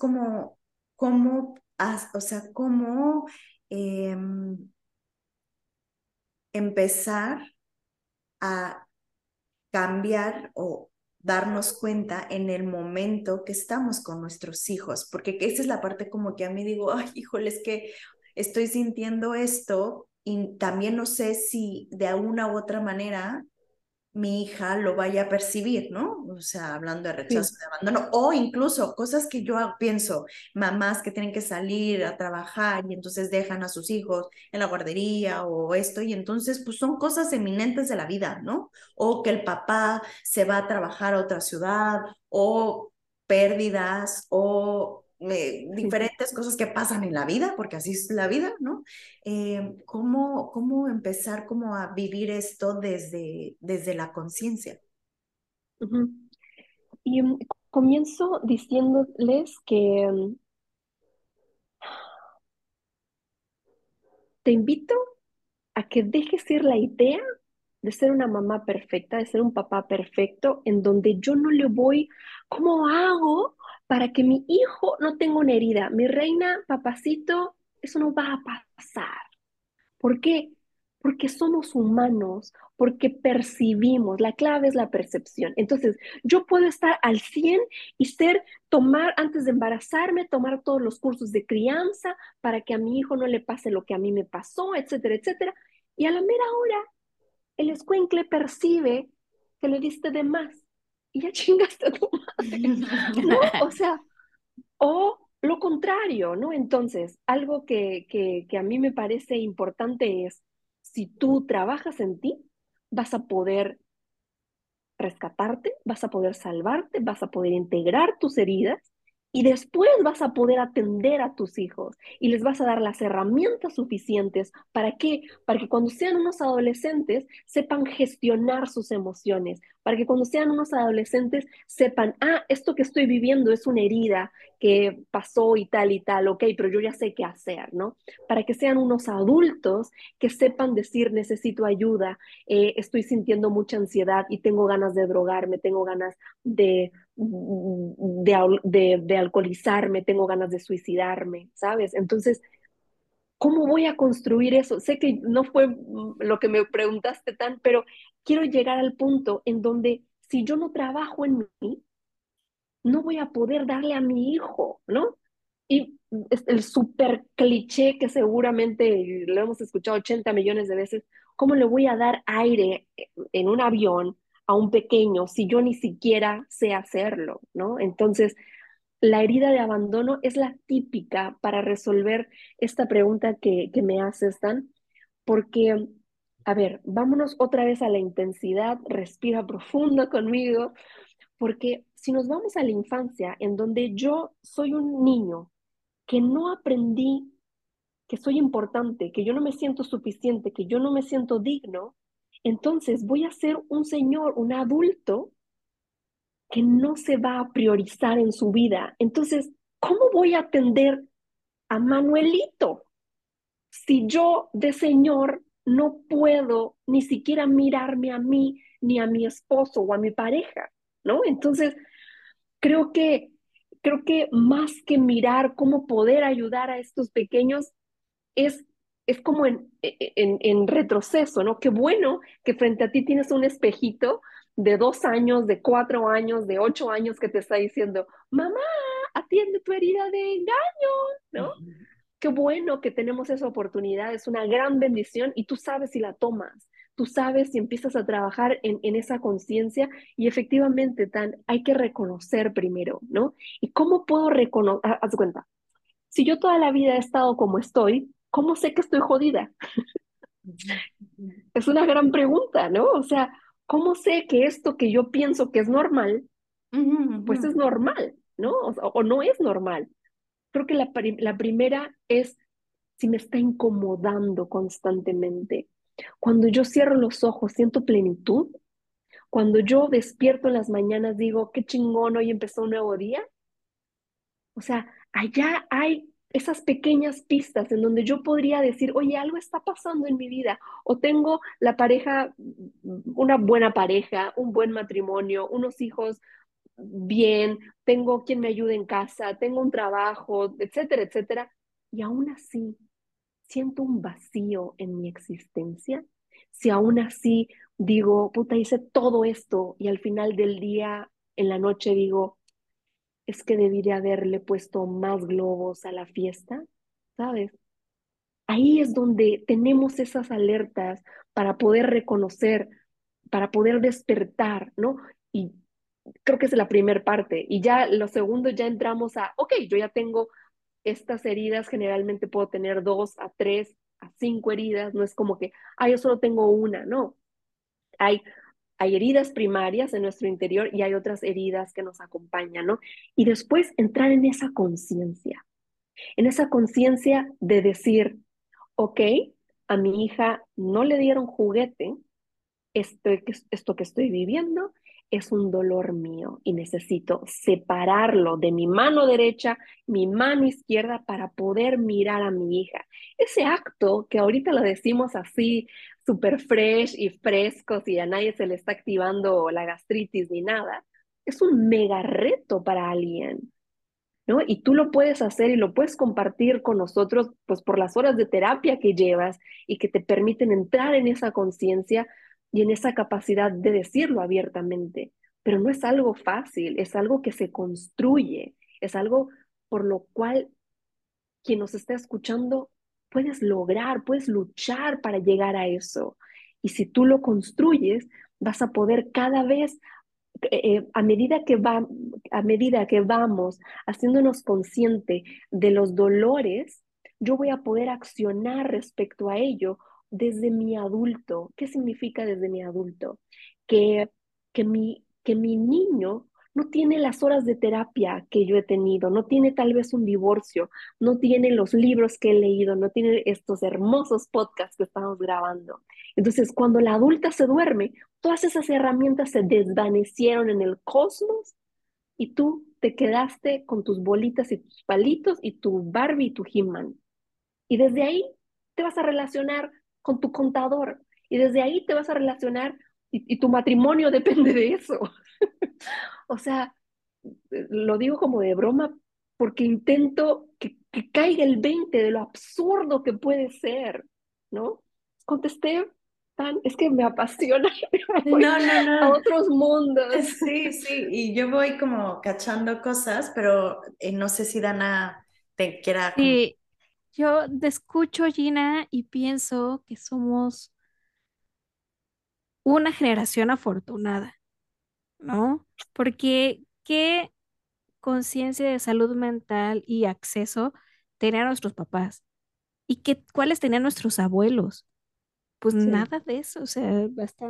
o sea, cómo empezar a cambiar o darnos cuenta en el momento que estamos con nuestros hijos, porque esa es la parte como que a mí digo, ay, híjole, es que estoy sintiendo esto y también no sé si de una u otra manera mi hija lo vaya a percibir, ¿no? O sea, hablando de rechazo, Sí, de abandono, o incluso cosas que yo pienso, mamás que tienen que salir a trabajar y entonces dejan a sus hijos en la guardería o esto, y entonces pues son cosas eminentes de la vida, ¿no? O que el papá se va a trabajar a otra ciudad, o pérdidas, o sí. diferentes cosas que pasan en la vida, porque así es la vida, ¿no? ¿Cómo empezar como a vivir esto desde la conciencia? Ujú. Y comienzo diciéndoles que te invito a que dejes ir la idea de ser una mamá perfecta, de ser un papá perfecto, en donde yo no le voy, ¿cómo hago para que mi hijo no tenga una herida? Mi reina, papacito, eso no va a pasar. ¿Por qué? Porque somos humanos, porque percibimos, la clave es la percepción. Entonces, yo puedo estar al 100 y tomar, antes de embarazarme, tomar todos los cursos de crianza para que a mi hijo no le pase lo que a mí me pasó, etcétera, etcétera. Y a la mera hora, el escuincle percibe que le diste de más y ya chingaste a tu madre, ¿no? O sea, o lo contrario, ¿no? Entonces, algo que a mí me parece importante es, si tú trabajas en ti, vas a poder rescatarte, vas a poder salvarte, vas a poder integrar tus heridas y después vas a poder atender a tus hijos y les vas a dar las herramientas suficientes. ¿Para qué? Para que cuando sean unos adolescentes sepan gestionar sus emociones, para que cuando sean unos adolescentes sepan, esto que estoy viviendo es una herida que pasó y tal, ok, pero yo ya sé qué hacer, ¿no? Para que sean unos adultos que sepan decir, necesito ayuda, estoy sintiendo mucha ansiedad y tengo ganas de drogarme, tengo ganas de alcoholizarme, tengo ganas de suicidarme, ¿sabes? Entonces, ¿cómo voy a construir eso? Sé que no fue lo que me preguntaste tan, pero quiero llegar al punto en donde si yo no trabajo en mí, no voy a poder darle a mi hijo, ¿no? Y es el súper cliché que seguramente lo hemos escuchado 80 millones de veces, ¿cómo le voy a dar aire en un avión a un pequeño si yo ni siquiera sé hacerlo, ¿no? Entonces, la herida de abandono es la típica para resolver esta pregunta que me haces, Dan, porque, a ver, vámonos otra vez a la intensidad, respira profundo conmigo, porque si nos vamos a la infancia, en donde yo soy un niño que no aprendí que soy importante, que yo no me siento suficiente, que yo no me siento digno, entonces voy a ser un señor, un adulto que no se va a priorizar en su vida. Entonces, ¿cómo voy a atender a Manuelito si yo de señor no puedo ni siquiera mirarme a mí, ni a mi esposo o a mi pareja, ¿no? Entonces, creo que, creo que más que mirar cómo poder ayudar a estos pequeños, es, es como en retroceso, ¿no? Qué bueno que frente a ti tienes un espejito de 2 años, de 4 años, de 8 años que te está diciendo, mamá, atiende tu herida de engaño, ¿no? Qué bueno que tenemos esa oportunidad, es una gran bendición y tú sabes si la tomas, tú sabes si empiezas a trabajar en esa conciencia y efectivamente, Tan, hay que reconocer primero, ¿no? ¿Y cómo puedo reconocer? Haz cuenta, si yo toda la vida he estado como estoy, ¿cómo sé que estoy jodida? Es una gran pregunta, ¿no? O sea, ¿cómo sé que esto que yo pienso que es normal, pues es normal, ¿no? O no es normal. Creo que la primera es si me está incomodando constantemente. Cuando yo cierro los ojos, siento plenitud. Cuando yo despierto en las mañanas, digo, qué chingón, hoy empezó un nuevo día. O sea, allá hay esas pequeñas pistas en donde yo podría decir, oye, algo está pasando en mi vida, o tengo la pareja, una buena pareja, un buen matrimonio, unos hijos bien, tengo quien me ayude en casa, tengo un trabajo, etcétera, etcétera, y aún así siento un vacío en mi existencia, si aún así digo, puta, hice todo esto y al final del día, en la noche digo, es que debí de haberle puesto más globos a la fiesta, ¿sabes? Ahí es donde tenemos esas alertas para poder reconocer, para poder despertar, ¿no? Y creo que es la primera parte. Y ya lo segundo, ya entramos a, ok, yo ya tengo estas heridas, generalmente puedo tener 2 a 3 a 5 heridas, no es como que, yo solo tengo una, no. Hay hay heridas primarias en nuestro interior y hay otras heridas que nos acompañan, ¿no? Y después entrar en esa conciencia de decir, ok, a mi hija no le dieron juguete, esto que estoy viviendo es un dolor mío y necesito separarlo de mi mano derecha, mi mano izquierda para poder mirar a mi hija. Ese acto que ahorita lo decimos así, súper fresh y fresco, si a nadie se le está activando la gastritis ni nada, es un mega reto para alguien. ¿No? Y tú lo puedes hacer y lo puedes compartir con nosotros, pues por las horas de terapia que llevas y que te permiten entrar en esa conciencia y en esa capacidad de decirlo abiertamente. Pero no es algo fácil, es algo que se construye, es algo por lo cual quien nos está escuchando puedes lograr, puedes luchar para llegar a eso. Y si tú lo construyes, vas a poder cada vez a medida que vamos haciéndonos consciente de los dolores, yo voy a poder accionar respecto a ello desde mi adulto. ¿Qué significa desde mi adulto? Que que mi niño no tiene las horas de terapia que yo he tenido, no tiene tal vez un divorcio, no tiene los libros que he leído, no tiene estos hermosos podcasts que estamos grabando. Entonces, cuando la adulta se duerme, todas esas herramientas se desvanecieron en el cosmos y tú te quedaste con tus bolitas y tus palitos y tu Barbie y tu He-Man. Y desde ahí te vas a relacionar con tu contador y desde ahí te vas a relacionar y tu matrimonio depende de eso. O sea, lo digo como de broma porque intento que caiga el 20 de lo absurdo que puede ser, ¿no? Contesté tan, es que me apasiona, me voy No, no, a no. otros mundos. Sí, sí, y yo voy como cachando cosas, pero no sé si Dana te quiera como... Sí, yo te escucho, Gina, y pienso que somos una generación afortunada, ¿no? Porque qué conciencia de salud mental y acceso tenían nuestros papás y cuáles tenían nuestros abuelos. Pues Sí, nada de eso, o sea,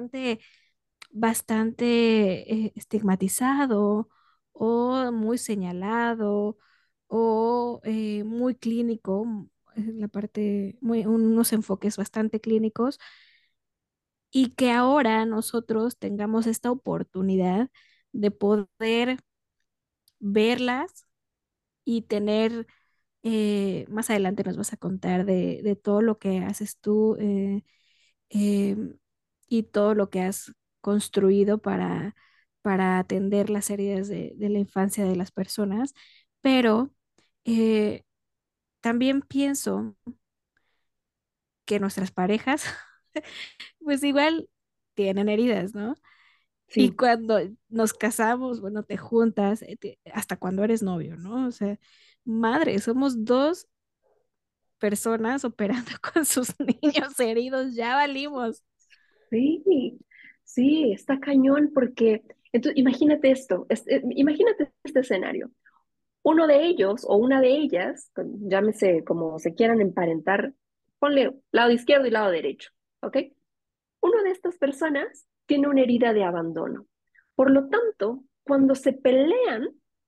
bastante estigmatizado o muy señalado o muy clínico, la parte, unos enfoques bastante clínicos y que ahora nosotros tengamos esta oportunidad de poder verlas y tener, más adelante nos vas a contar de todo lo que haces tú eh, y todo lo que has construido para atender las heridas de la infancia de las personas, pero eh, también pienso que nuestras parejas, pues igual tienen heridas, ¿no? Y sí, cuando nos casamos, bueno, te juntas, hasta cuando eres novio, ¿no? O sea, madre, somos dos personas operando con sus niños heridos, ya valimos. sí, sí, está cañón porque, entonces, imagínate esto, imagínate este escenario. Uno de ellos o una de ellas, llámese como se quieran emparentar, ponle lado izquierdo y lado derecho, ¿ok? Una de estas personas tiene una herida de abandono. Por lo tanto, cuando se pelean,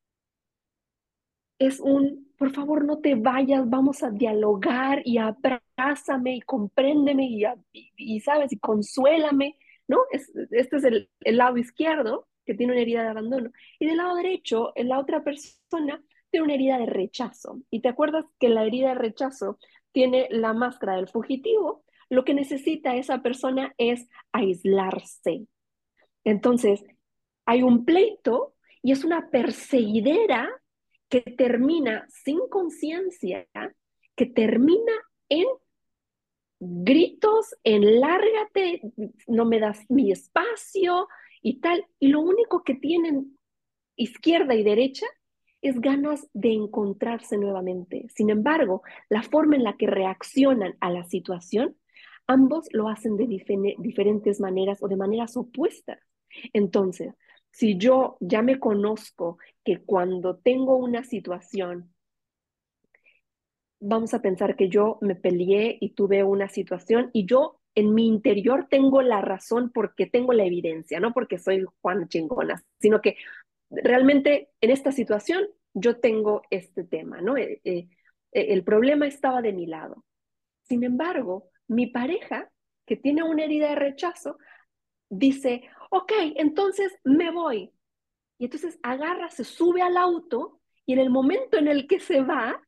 es por favor, no te vayas, vamos a dialogar y abrázame y compréndeme sabes, y consuélame, ¿no? Este es el lado izquierdo que tiene una herida de abandono. Y del lado derecho, la otra persona tiene una herida de rechazo. Y te acuerdas que la herida de rechazo tiene la máscara del fugitivo. Lo que necesita esa persona es aislarse. Entonces, hay un pleito y es una perseguidera que termina sin conciencia, que termina en gritos, en lárgate, no me das mi espacio y tal. Y lo único que tienen izquierda y derecha es ganas de encontrarse nuevamente. Sin embargo, la forma en la que reaccionan a la situación, ambos lo hacen de diferentes maneras o de maneras opuestas. Entonces, si yo ya me conozco que cuando tengo una situación, vamos a pensar que yo me peleé y tuve una situación y yo en mi interior tengo la razón porque tengo la evidencia, no porque soy Juan chingona, sino que realmente en esta situación yo tengo este tema, ¿no? El problema estaba de mi lado. Sin embargo, mi pareja, que tiene una herida de rechazo, dice, ok, entonces me voy. Y entonces agarra, se sube al auto y en el momento en el que se va,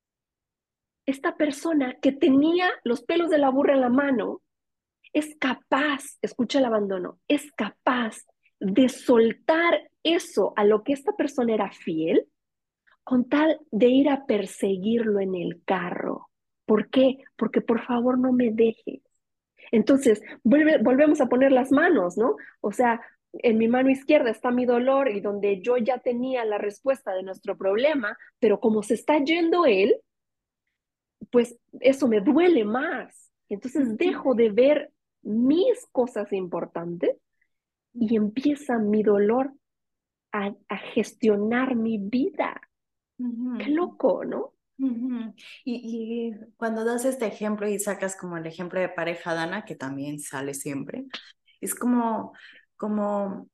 esta persona que tenía los pelos de la burra en la mano es capaz, escucha el abandono, es capaz de soltar eso a lo que esta persona era fiel con tal de ir a perseguirlo en el carro. ¿Por qué? Porque por favor no me dejes. Entonces, volvemos a poner las manos, ¿no? O sea, en mi mano izquierda está mi dolor y donde yo ya tenía la respuesta de nuestro problema, pero como se está yendo él, pues eso me duele más. Entonces dejo de ver mis cosas importantes y empieza mi dolor a gestionar mi vida. Qué Ujú, loco, ¿no? ujú. Y cuando das este ejemplo y sacas como el ejemplo de pareja Dana, que también sale siempre, es como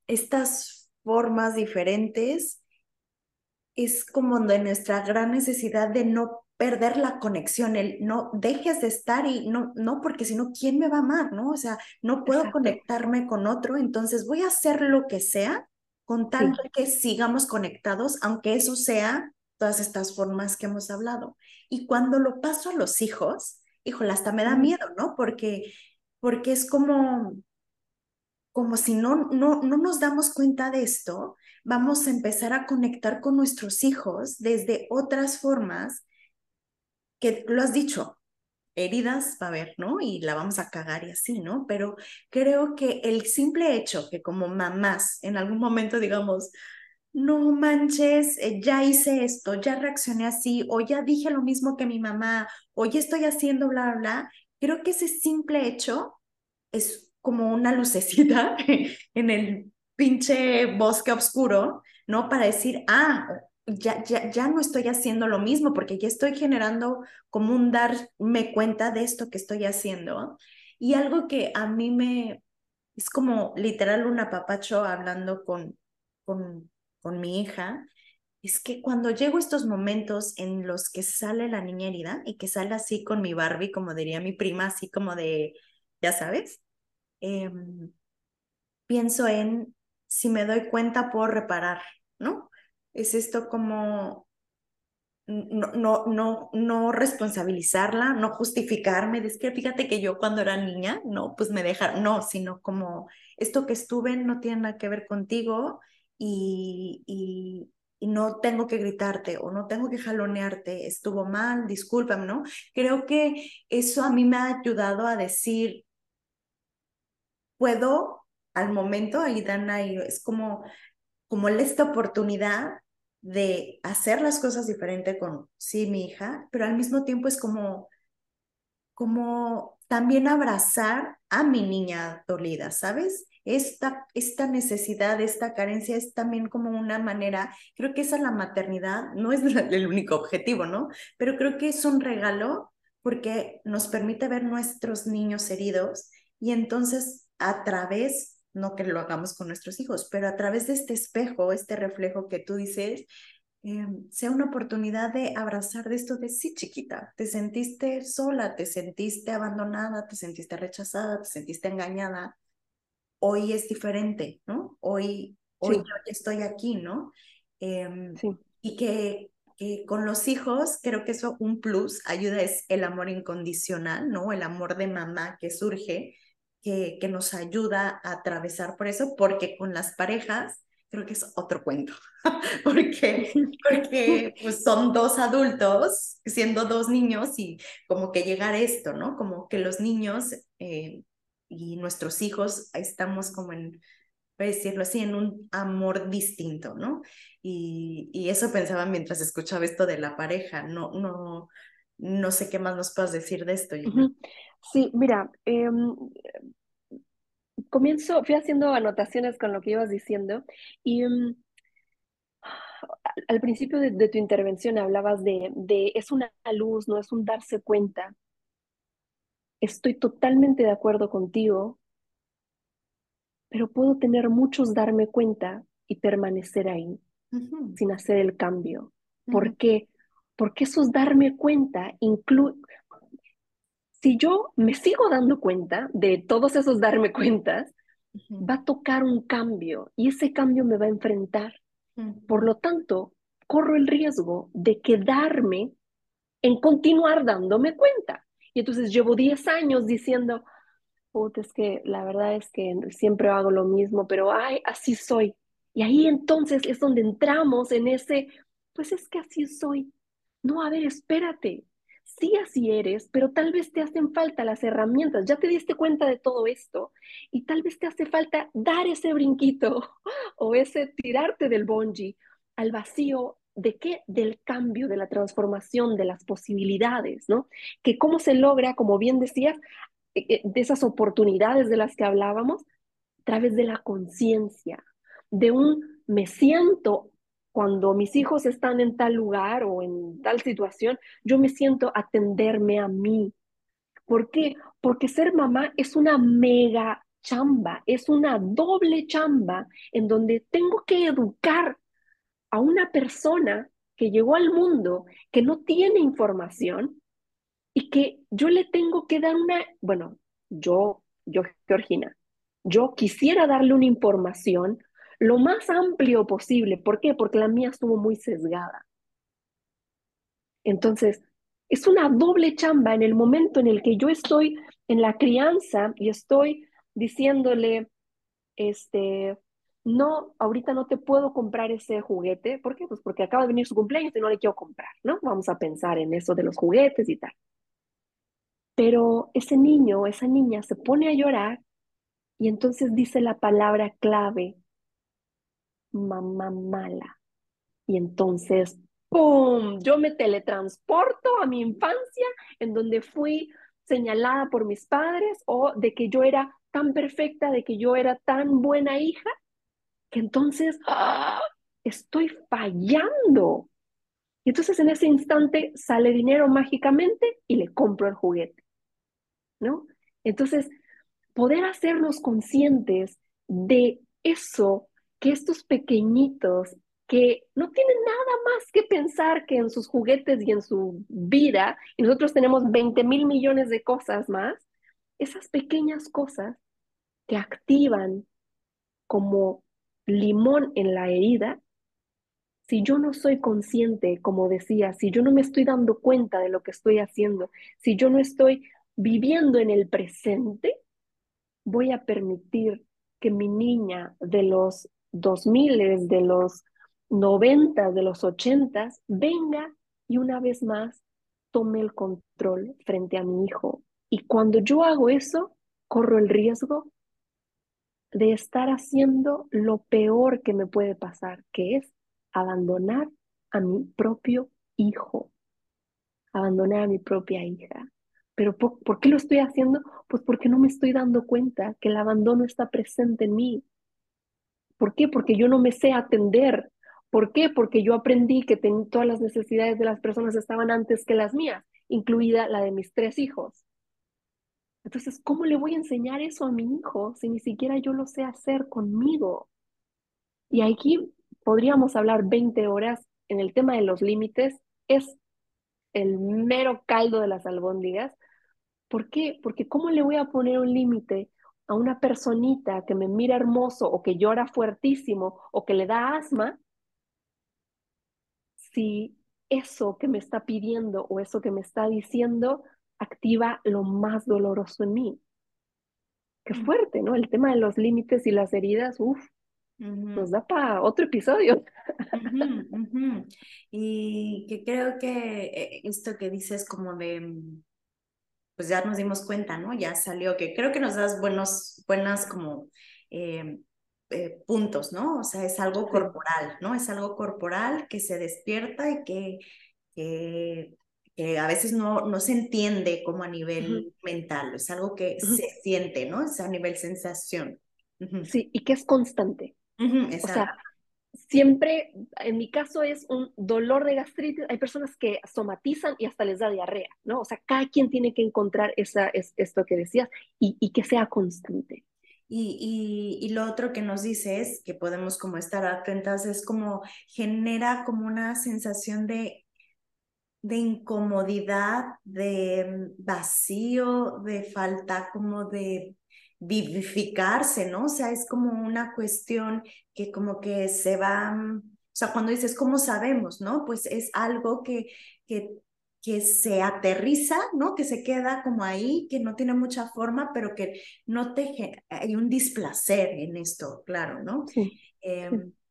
estas formas diferentes es como de nuestra gran necesidad de no perder la conexión, el no dejes de estar y no, porque si no, ¿quién me va a amar? ¿No? O sea, no puedo Exacto. conectarme con otro, entonces voy a hacer lo que sea con tal Sí. de que sigamos conectados, aunque eso sea todas estas formas que hemos hablado. Y cuando lo paso a los hijos, híjole, hasta me da Mm, miedo, ¿no? Porque es como si no nos damos cuenta de esto, vamos a empezar a conectar con nuestros hijos desde otras formas que lo has dicho, heridas va a haber, ¿no? Y la vamos a cagar y así, ¿no? Pero creo que el simple hecho que como mamás en algún momento digamos, no manches, ya hice esto, ya reaccioné así, o ya dije lo mismo que mi mamá, o ya estoy haciendo bla, bla, bla, creo que ese simple hecho es como una lucecita en el pinche bosque oscuro, ¿no? Para decir, ya no estoy haciendo lo mismo porque ya estoy generando como un darme cuenta de esto que estoy haciendo. Y algo que a mí es como literal un apapacho hablando con, con mi hija, es que cuando llego a estos momentos en los que sale la niña herida y que sale así con mi Barbie, como diría mi prima, así como de, ya sabes, eh, pienso en si me doy cuenta puedo reparar, ¿no? Es esto como no responsabilizarla, no justificarme, es que fíjate que yo cuando era niña, no, pues me dejaron, no, sino como esto que estuve no tiene nada que ver contigo y no tengo que gritarte o no tengo que jalonearte, estuvo mal, discúlpame, ¿no? Creo que eso a mí me ha ayudado a decir, puedo al momento, ahí Dana, y es como esta oportunidad de hacer las cosas diferente con, sí, mi hija, pero al mismo tiempo es como también abrazar a mi niña dolida, ¿sabes? Esta necesidad, esta carencia es también como una manera, creo que esa es la maternidad, no es el único objetivo, ¿no? Pero creo que es un regalo porque nos permite ver nuestros niños heridos y entonces a través, no que lo hagamos con nuestros hijos, pero a través de este espejo, este reflejo que tú dices, sea una oportunidad de abrazar de esto de sí, chiquita, te sentiste sola, te sentiste abandonada, te sentiste rechazada, te sentiste engañada. Hoy es diferente, ¿no? Hoy yo sí, ya estoy aquí, ¿no? Em, sí. y que con los hijos creo que eso un plus, ayuda es el amor incondicional, ¿no? El amor de mamá que surge, que nos ayuda a atravesar por eso, porque con las parejas creo que es otro cuento. Porque pues son dos adultos siendo dos niños y como que llegar a esto, ¿no? Como que los niños y nuestros hijos estamos como en, voy a decirlo así, en un amor distinto, ¿no? Y eso pensaba mientras escuchaba esto de la pareja, no sé qué más nos puedas decir de esto, Gina. Ujú. Sí, mira, fui haciendo anotaciones con lo que ibas diciendo y al principio de tu intervención hablabas de es una luz, no es un darse cuenta. Estoy totalmente de acuerdo contigo, pero puedo tener muchos darme cuenta y permanecer ahí Ujú, sin hacer el cambio. ujú, ¿Por qué? Porque esos darme cuenta incluyen, si yo me sigo dando cuenta de todos esos darme cuentas, ujú, va a tocar un cambio y ese cambio me va a enfrentar. Por ujú, lo tanto, corro el riesgo de quedarme en continuar dándome cuenta. Y entonces llevo 10 años diciendo, puta, es que la verdad es que siempre hago lo mismo, pero ay, así soy. Y ahí entonces es donde entramos en ese, pues es que así soy. No, a ver, espérate. Sí, así eres, pero tal vez te hacen falta las herramientas. Ya te diste cuenta de todo esto y tal vez te hace falta dar ese brinquito o ese tirarte del bungee al vacío de qué, del cambio, de la transformación, de las posibilidades, ¿no? Que cómo se logra, como bien decías, de esas oportunidades de las que hablábamos, a través de la conciencia, de un me siento cuando mis hijos están en tal lugar o en tal situación, yo me siento atenderme a mí. ¿Por qué? Porque ser mamá es una mega chamba, es una doble chamba en donde tengo que educar a una persona que llegó al mundo, que no tiene información y que yo le tengo que dar una, bueno, yo, Georgina, yo quisiera darle una información lo más amplio posible. ¿Por qué? Porque la mía estuvo muy sesgada. Entonces, es una doble chamba en el momento en el que yo estoy en la crianza y estoy diciéndole, este, no, ahorita no te puedo comprar ese juguete. ¿Por qué? Pues porque acaba de venir su cumpleaños y no le quiero comprar, ¿no? Vamos a pensar en eso de los juguetes y tal. Pero ese niño, esa niña se pone a llorar y entonces dice la palabra clave, mamá mala. Y entonces, ¡pum! Yo me teletransporto a mi infancia en donde fui señalada por mis padres o de que yo era tan perfecta, de que yo era tan buena hija, que entonces ¡ah! Estoy fallando. Y entonces en ese instante sale dinero mágicamente y le compro el juguete, ¿no? Entonces, poder hacernos conscientes de eso, que estos pequeñitos que no tienen nada más que pensar que en sus juguetes y en su vida, y nosotros tenemos 20.000 millones de cosas más, esas pequeñas cosas que activan como limón en la herida, si yo no soy consciente, como decía, si yo no me estoy dando cuenta de lo que estoy haciendo, si yo no estoy viviendo en el presente, voy a permitir que mi niña de los 2000, de los 90, de los 80, venga y una vez más tome el control frente a mi hijo. Y cuando yo hago eso, corro el riesgo de estar haciendo lo peor que me puede pasar, que es abandonar a mi propio hijo, abandonar a mi propia hija. ¿Pero por qué lo estoy haciendo? Pues porque no me estoy dando cuenta que el abandono está presente en mí. ¿Por qué? Porque yo no me sé atender. ¿Por qué? Porque yo aprendí que todas las necesidades de las personas estaban antes que las mías, incluida la de mis 3 hijos. Entonces, ¿cómo le voy a enseñar eso a mi hijo si ni siquiera yo lo sé hacer conmigo? Y aquí podríamos hablar 20 horas en el tema de los límites. Es el mero caldo de las albóndigas. ¿Por qué? Porque ¿cómo le voy a poner un límite a una personita que me mira hermoso o que llora fuertísimo o que le da asma si eso que me está pidiendo o eso que me está diciendo activa lo más doloroso en mí? Qué fuerte, ¿no? El tema de los límites y las heridas, uff, nos Ujú, da para otro episodio. ujú, ujú. Y que creo que esto que dices como de, pues ya nos dimos cuenta, ¿no? Ya salió, que creo que nos das buenas como eh, puntos, ¿no? O sea, es algo Sí. corporal, ¿no? Es algo corporal que se despierta y que, que a veces no se entiende como a Ujú, nivel mental, es algo que ujú. se siente, ¿no? Es a nivel sensación. Ujú, Sí, y que es constante. ujú, O sea, exacto. siempre, en mi caso es un dolor de gastritis. Hay personas que somatizan y hasta les da diarrea, ¿no? O sea, cada quien tiene que encontrar esto que decías y que sea constante. Y lo otro que nos dice es que podemos como estar atentas, es como genera como una sensación de incomodidad, de vacío, de falta como de vivificarse, ¿no? O sea, es como una cuestión que como que se va, o sea, cuando dices, ¿cómo sabemos, no? Pues es algo que, que se aterriza, ¿no? Que se queda como ahí, que no tiene mucha forma, pero que no te, hay un displacer en esto, claro, ¿no? Sí, sí, Em,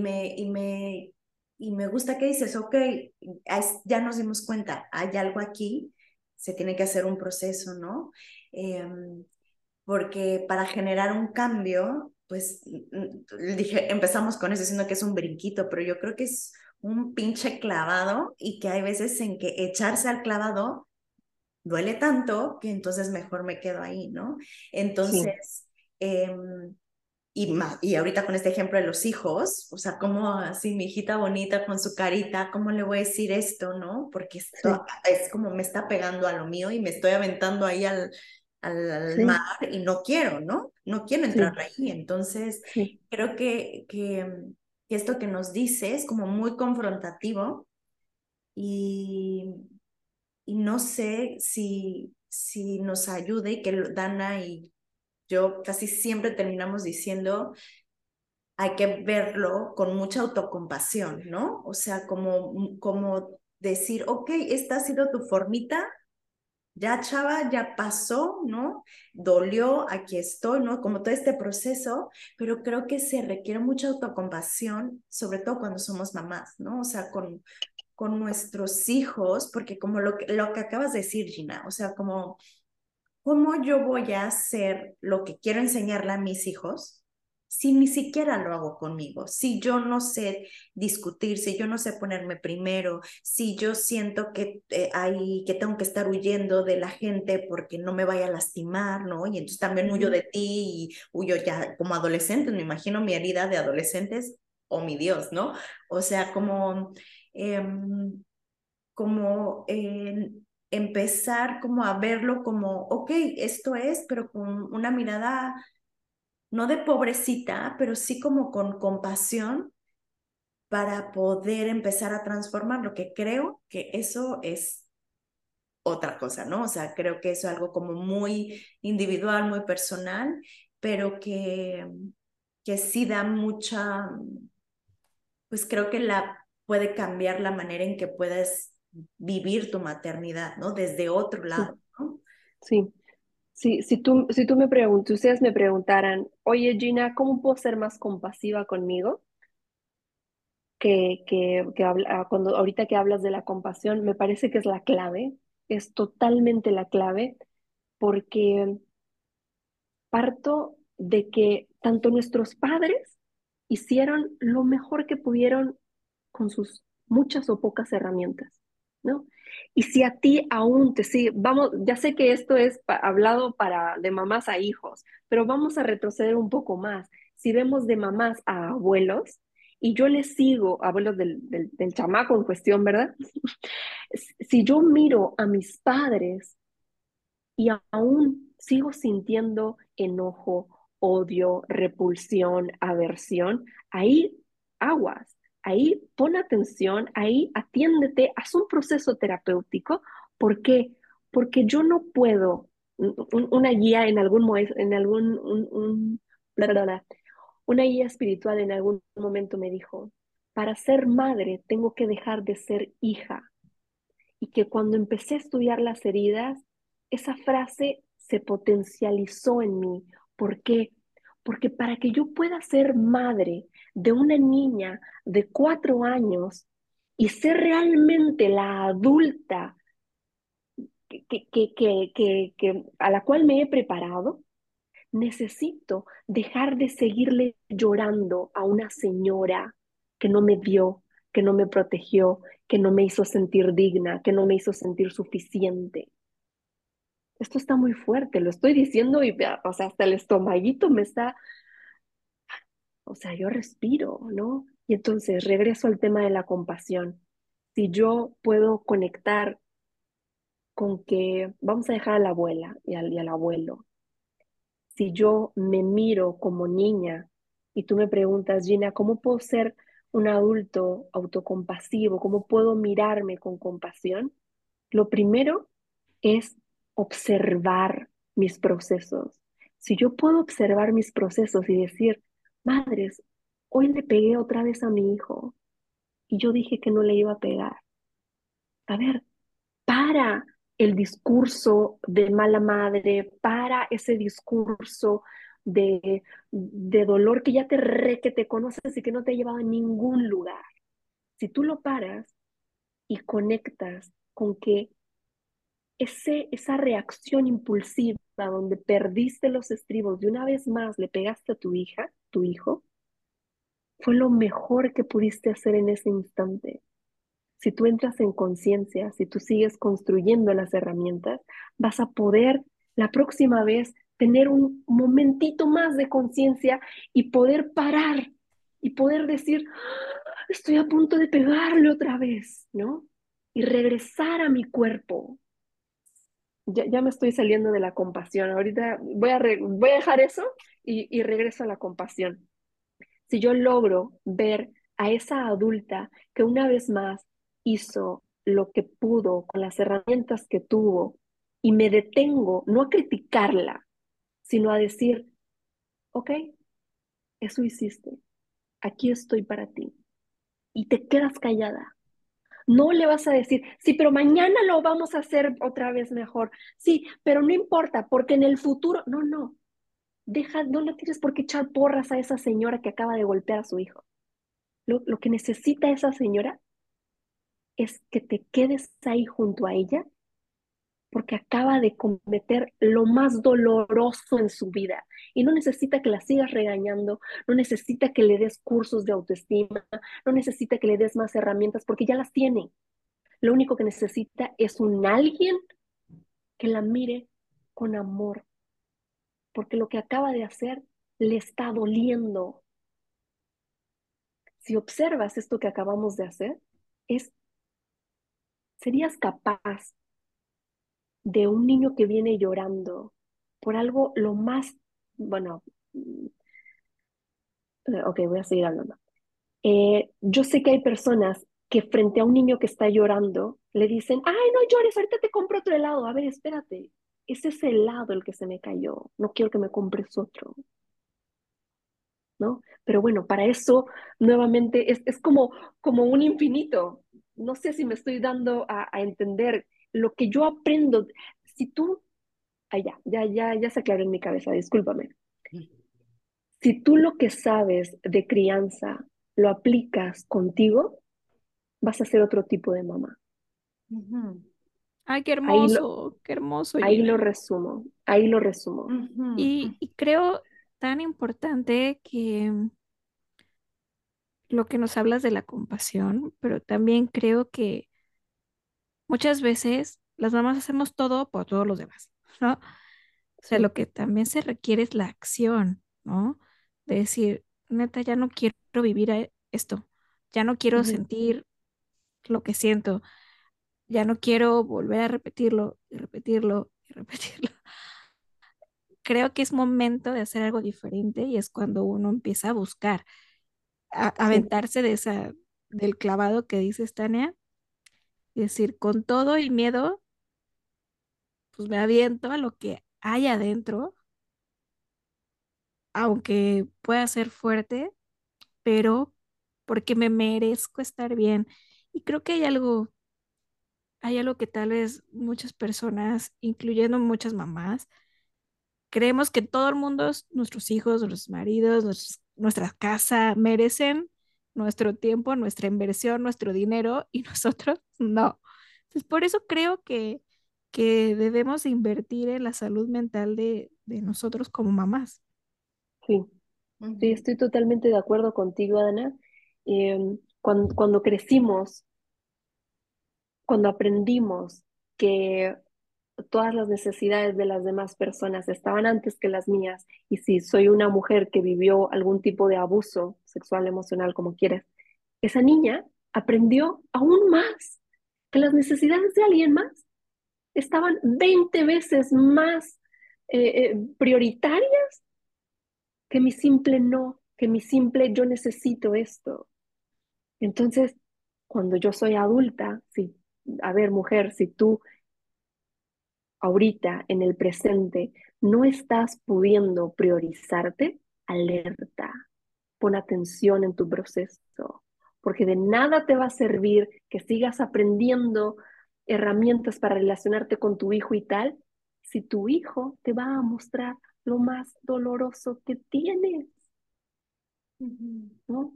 y me gusta que dices, ok, ya nos dimos cuenta, hay algo aquí, se tiene que hacer un proceso, ¿no? Eh, Porque para generar un cambio, pues dije, empezamos con eso diciendo que es un brinquito, pero yo creo que es un pinche clavado y que hay veces en que echarse al clavado duele tanto que entonces mejor me quedo ahí, ¿no? sí, Entonces, y ahorita con este ejemplo de los hijos, o sea, como así mi hijita bonita con su carita, ¿cómo le voy a decir esto, no? Porque esto sí, es como me está pegando a lo mío y me estoy aventando ahí al mar Sí, y no quiero, ¿no? No quiero entrar sí, ahí. Entonces, sí, creo que esto que nos dice es como muy confrontativo y, y no sé si nos ayude y que Dana y yo casi siempre terminamos diciendo hay que verlo con mucha autocompasión, ¿no? O sea, como decir, ok, esta ha sido tu formita, ya chava, ya pasó, ¿no? Dolió, aquí estoy, ¿no? Como todo este proceso, pero creo que se requiere mucha autocompasión, sobre todo cuando somos mamás, ¿no? O sea, con nuestros hijos, porque como lo que acabas de decir, Gina, o sea, como, ¿cómo yo voy a hacer lo que quiero enseñarle a mis hijos si ni siquiera lo hago conmigo? Si yo no sé discutir, si yo no sé ponerme primero, si yo siento que tengo que estar huyendo de la gente porque no me vaya a lastimar, ¿no? Y entonces también huyo ujú, de ti y huyo ya como adolescente, me imagino mi herida de adolescentes, oh mi Dios, ¿no? O sea, como empezar como a verlo como, ok, esto es, pero con una mirada no de pobrecita, pero sí como con compasión para poder empezar a transformar lo que creo que eso es otra cosa, ¿no? O sea, creo que eso es algo como muy individual, muy personal, pero que sí da mucha, pues creo que puede cambiar la manera en que puedes vivir tu maternidad, ¿no? Desde otro sí, lado, ¿no? sí. Sí, si tú ustedes me preguntaran, oye Gina, ¿cómo puedo ser más compasiva conmigo? Cuando ahorita que hablas de la compasión, me parece que es la clave, es totalmente la clave, porque parto de que tanto nuestros padres hicieron lo mejor que pudieron con sus muchas o pocas herramientas, ¿no? Y si a ti aún te sigue, vamos, ya sé que esto es hablado para de mamás a hijos, pero vamos a retroceder un poco más. Si vemos de mamás a abuelos, y yo les sigo, abuelos del chamaco en cuestión, ¿verdad? Si yo miro a mis padres y aún sigo sintiendo enojo, odio, repulsión, aversión, ahí aguas, ahí pon atención, ahí atiéndete, haz un proceso terapéutico. ¿Por qué? Porque yo no puedo, una guía en en algún, bla, bla, bla, una guía espiritual en algún momento me dijo, para ser madre tengo que dejar de ser hija, y que cuando empecé a estudiar las heridas, esa frase se potencializó en mí. ¿Por qué? Porque para que yo pueda ser madre de una niña de 4 años y ser realmente la adulta a la cual me he preparado, necesito dejar de seguirle llorando a una señora que no me dio, que no me protegió, que no me hizo sentir digna, que no me hizo sentir suficiente. Esto está muy fuerte, lo estoy diciendo y, o sea, hasta el estomaguito me está, o sea, yo respiro, ¿no? Y entonces regreso al tema de la compasión. Si yo puedo conectar con que vamos a dejar a la abuela y al abuelo, si yo me miro como niña y tú me preguntas, Gina, ¿cómo puedo ser un adulto autocompasivo? ¿Cómo puedo mirarme con compasión? Lo primero es observar mis procesos. Si yo puedo observar mis procesos y decir, madres, hoy le pegué otra vez a mi hijo y yo dije que no le iba a pegar. A ver, para el discurso de mala madre, para ese discurso de dolor que ya que te conoces y que no te ha llevado a ningún lugar. Si tú lo paras y conectas con que esa reacción impulsiva donde perdiste los estribos y una vez más le pegaste a tu hija, tu hijo, fue lo mejor que pudiste hacer en ese instante. Si tú entras en conciencia, si tú sigues construyendo las herramientas, vas a poder la próxima vez tener un momentito más de conciencia y poder parar y poder decir, "Ah, estoy a punto de pegarle otra vez, ¿no? Y regresar a mi cuerpo, ya me estoy saliendo de la compasión. Ahorita voy a dejar eso y regreso a la compasión. Si yo logro ver a esa adulta que una vez más hizo lo que pudo con las herramientas que tuvo y me detengo no a criticarla, sino a decir, ok, eso hiciste, aquí estoy para ti. Y te quedas callada. No le vas a decir, sí, pero mañana lo vamos a hacer otra vez mejor. Sí, pero no importa, porque en el futuro, no, no, deja, no le tienes por qué echar porras a esa señora que acaba de golpear a su hijo. Lo que necesita esa señora es que te quedes ahí junto a ella porque acaba de cometer lo más doloroso en su vida y no necesita que la sigas regañando, no necesita que le des cursos de autoestima, no necesita que le des más herramientas porque ya las tiene. Lo único que necesita es un alguien que la mire con amor, porque lo que acaba de hacer le está doliendo. Si observas esto que acabamos de hacer, es, serías capaz de un niño que viene llorando por algo lo más, bueno, ok, voy a seguir hablando. Yo sé que hay personas que frente a un niño que está llorando le dicen, ay, no llores, ahorita te compro otro helado. A ver, espérate, ese es el helado el que se me cayó, no quiero que me compres otro, ¿no? Pero bueno, para eso nuevamente es como, como un infinito. No sé si me estoy dando a entender lo que yo aprendo. Si tú ya se aclaró en mi cabeza, discúlpame. Si tú lo que sabes de crianza lo aplicas contigo, vas a ser otro tipo de mamá. Ujú, Ay, qué hermoso, Ahí lo Gina. resumo, ahí lo resumo. ujú, Y creo tan importante que lo que nos hablas de la compasión, pero también creo que muchas veces las mamás hacemos todo por todos los demás, ¿no? O sea, Sí. lo que también se requiere es la acción, ¿no? De decir, neta, ya no quiero vivir esto, ya no quiero Ujú. sentir lo que siento, ya no quiero volver a repetirlo y repetirlo y repetirlo. Creo que es momento de hacer algo diferente y es cuando uno empieza a buscar, Sí, aventarse de del clavado que dices, Tania, y decir, con todo y miedo, pues me aviento a lo que hay adentro, aunque pueda ser fuerte, pero porque me merezco estar bien. Y creo que hay algo que tal vez muchas personas, incluyendo muchas mamás, creemos que todo el mundo, nuestros hijos, nuestros maridos, nuestra casa, merecen nuestro tiempo, nuestra inversión, nuestro dinero y nosotros no. Entonces, por eso creo que debemos invertir en la salud mental de nosotros como mamás. sí, sí, ujú. estoy totalmente de acuerdo contigo, Ana. Cuando crecimos, cuando aprendimos que todas las necesidades de las demás personas estaban antes que las mías, y si soy una mujer que vivió algún tipo de abuso sexual, emocional, como quieras, esa niña aprendió aún más que las necesidades de alguien más estaban 20 veces más prioritarias que mi simple no, que mi simple yo necesito esto. Entonces, cuando yo soy adulta, si, a ver, mujer, si tú ahorita, en el presente, no estás pudiendo priorizarte, alerta, pon atención en tu proceso, porque de nada te va a servir que sigas aprendiendo herramientas para relacionarte con tu hijo y tal, si tu hijo te va a mostrar lo más doloroso que tienes, Ujú, ¿no?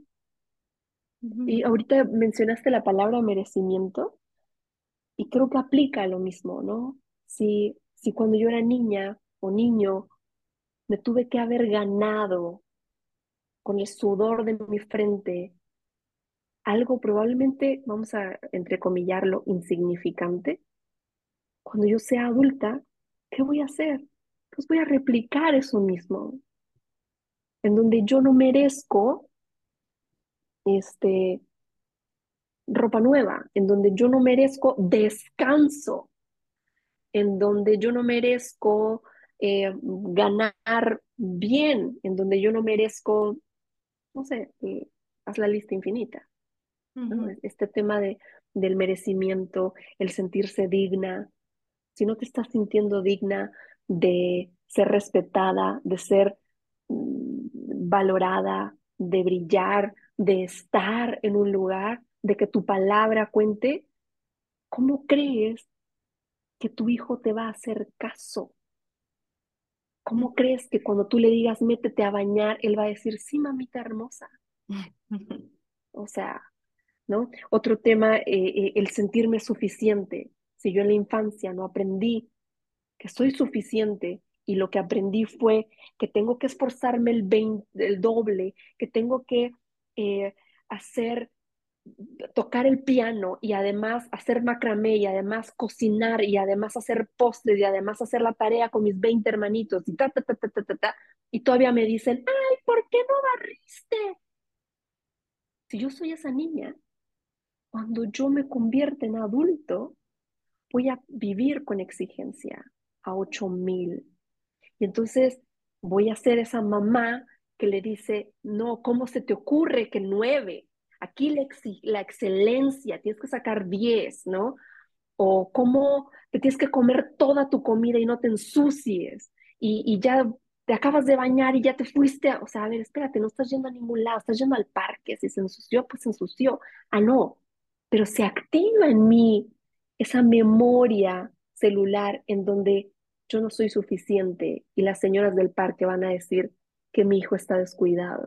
Y ujú, ahorita mencionaste la palabra merecimiento y creo que aplica lo mismo, ¿no? Si cuando yo era niña o niño me tuve que haber ganado con el sudor de mi frente algo probablemente, vamos a entrecomillarlo, insignificante, cuando yo sea adulta, ¿qué voy a hacer? Pues voy a replicar eso mismo, en donde yo no merezco este, ropa nueva, en donde yo no merezco descanso, en donde yo no merezco ganar bien, en donde yo no merezco, no sé, haz la lista infinita, ¿no? Ujú, Este tema del merecimiento, el sentirse digna. Si no te estás sintiendo digna de ser respetada, de ser valorada, de brillar, de estar en un lugar, de que tu palabra cuente, ¿cómo crees que tu hijo te va a hacer caso? ¿Cómo crees que cuando tú le digas métete a bañar, él va a decir sí, mamita hermosa? ujú, O sea, ¿no? Otro tema, el sentirme suficiente. Si yo en la infancia no aprendí que soy suficiente y lo que aprendí fue que tengo que esforzarme el doble, que tengo que eh, hacer, tocar el piano y además hacer macramé y además cocinar y además hacer postres y además hacer la tarea con mis 20 hermanitos y ta, ta, ta, ta, ta, ta, ta, y todavía me dicen, ay, ¿por qué no barriste? Si yo soy esa niña, cuando yo me convierta en adulto, voy a vivir con exigencia a 8000. Y entonces voy a ser esa mamá que le dice, no, ¿cómo se te ocurre que 9? Aquí la excelencia, tienes que sacar 10, ¿no? O cómo te tienes que comer toda tu comida y no te ensucies. Y ya te acabas de bañar y ya te fuiste. O sea, a ver, espérate, no estás yendo a ningún lado, estás yendo al parque. Si se ensució, pues se ensució. Ah, no. Pero se activa en mí esa memoria celular en donde yo no soy suficiente y las señoras del parque van a decir que mi hijo está descuidado.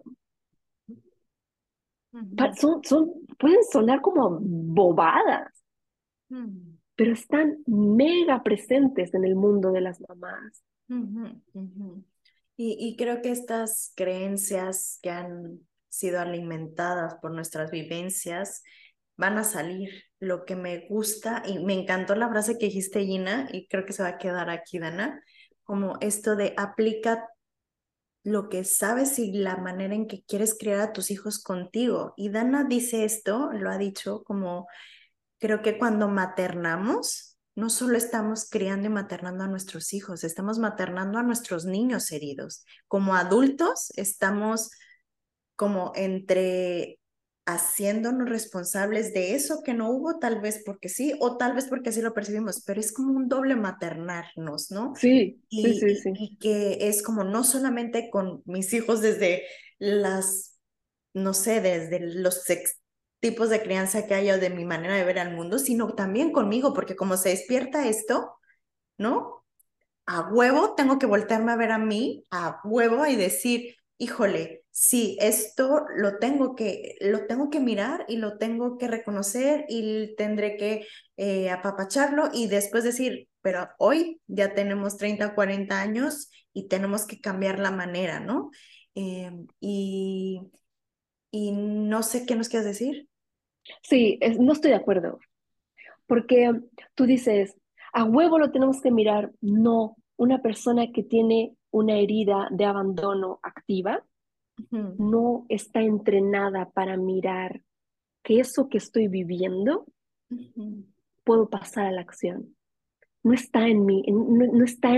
ujú, Pueden sonar como bobadas, ujú, pero están mega presentes en el mundo de las mamás. ujú, ujú. Y creo que estas creencias que han sido alimentadas por nuestras vivencias van a salir. Lo que me gusta, y me encantó la frase que dijiste, Gina, y creo que se va a quedar aquí, Dana, como esto de aplica lo que sabes y la manera en que quieres criar a tus hijos contigo. Y Dana dice esto, lo ha dicho como creo que cuando maternamos, no solo estamos criando y maternando a nuestros hijos, estamos maternando a nuestros niños heridos. Como adultos, estamos como entre haciéndonos responsables de eso que no hubo, tal vez porque sí, o tal vez porque así lo percibimos, pero es como un doble maternarnos, ¿no? Sí, sí, Y, sí, y, sí. y que es como no solamente con mis hijos desde las no sé, desde los tipos de crianza que haya o de mi manera de ver al mundo, sino también conmigo, porque como se despierta esto, ¿no? A huevo tengo que voltearme a ver a mí, a huevo y decir, híjole, sí, esto lo tengo que mirar y lo tengo que reconocer y tendré que apapacharlo y después decir, pero hoy ya tenemos 30 40 años y tenemos que cambiar la manera, ¿no? Eh, y y no sé qué nos quieres decir. Sí, no estoy de acuerdo, porque tú dices, a huevo lo tenemos que mirar. No, una persona que tiene una herida de abandono activa Ujú, no está entrenada para mirar que eso que estoy viviendo ujú. puedo pasar a la acción. No está en mí, no está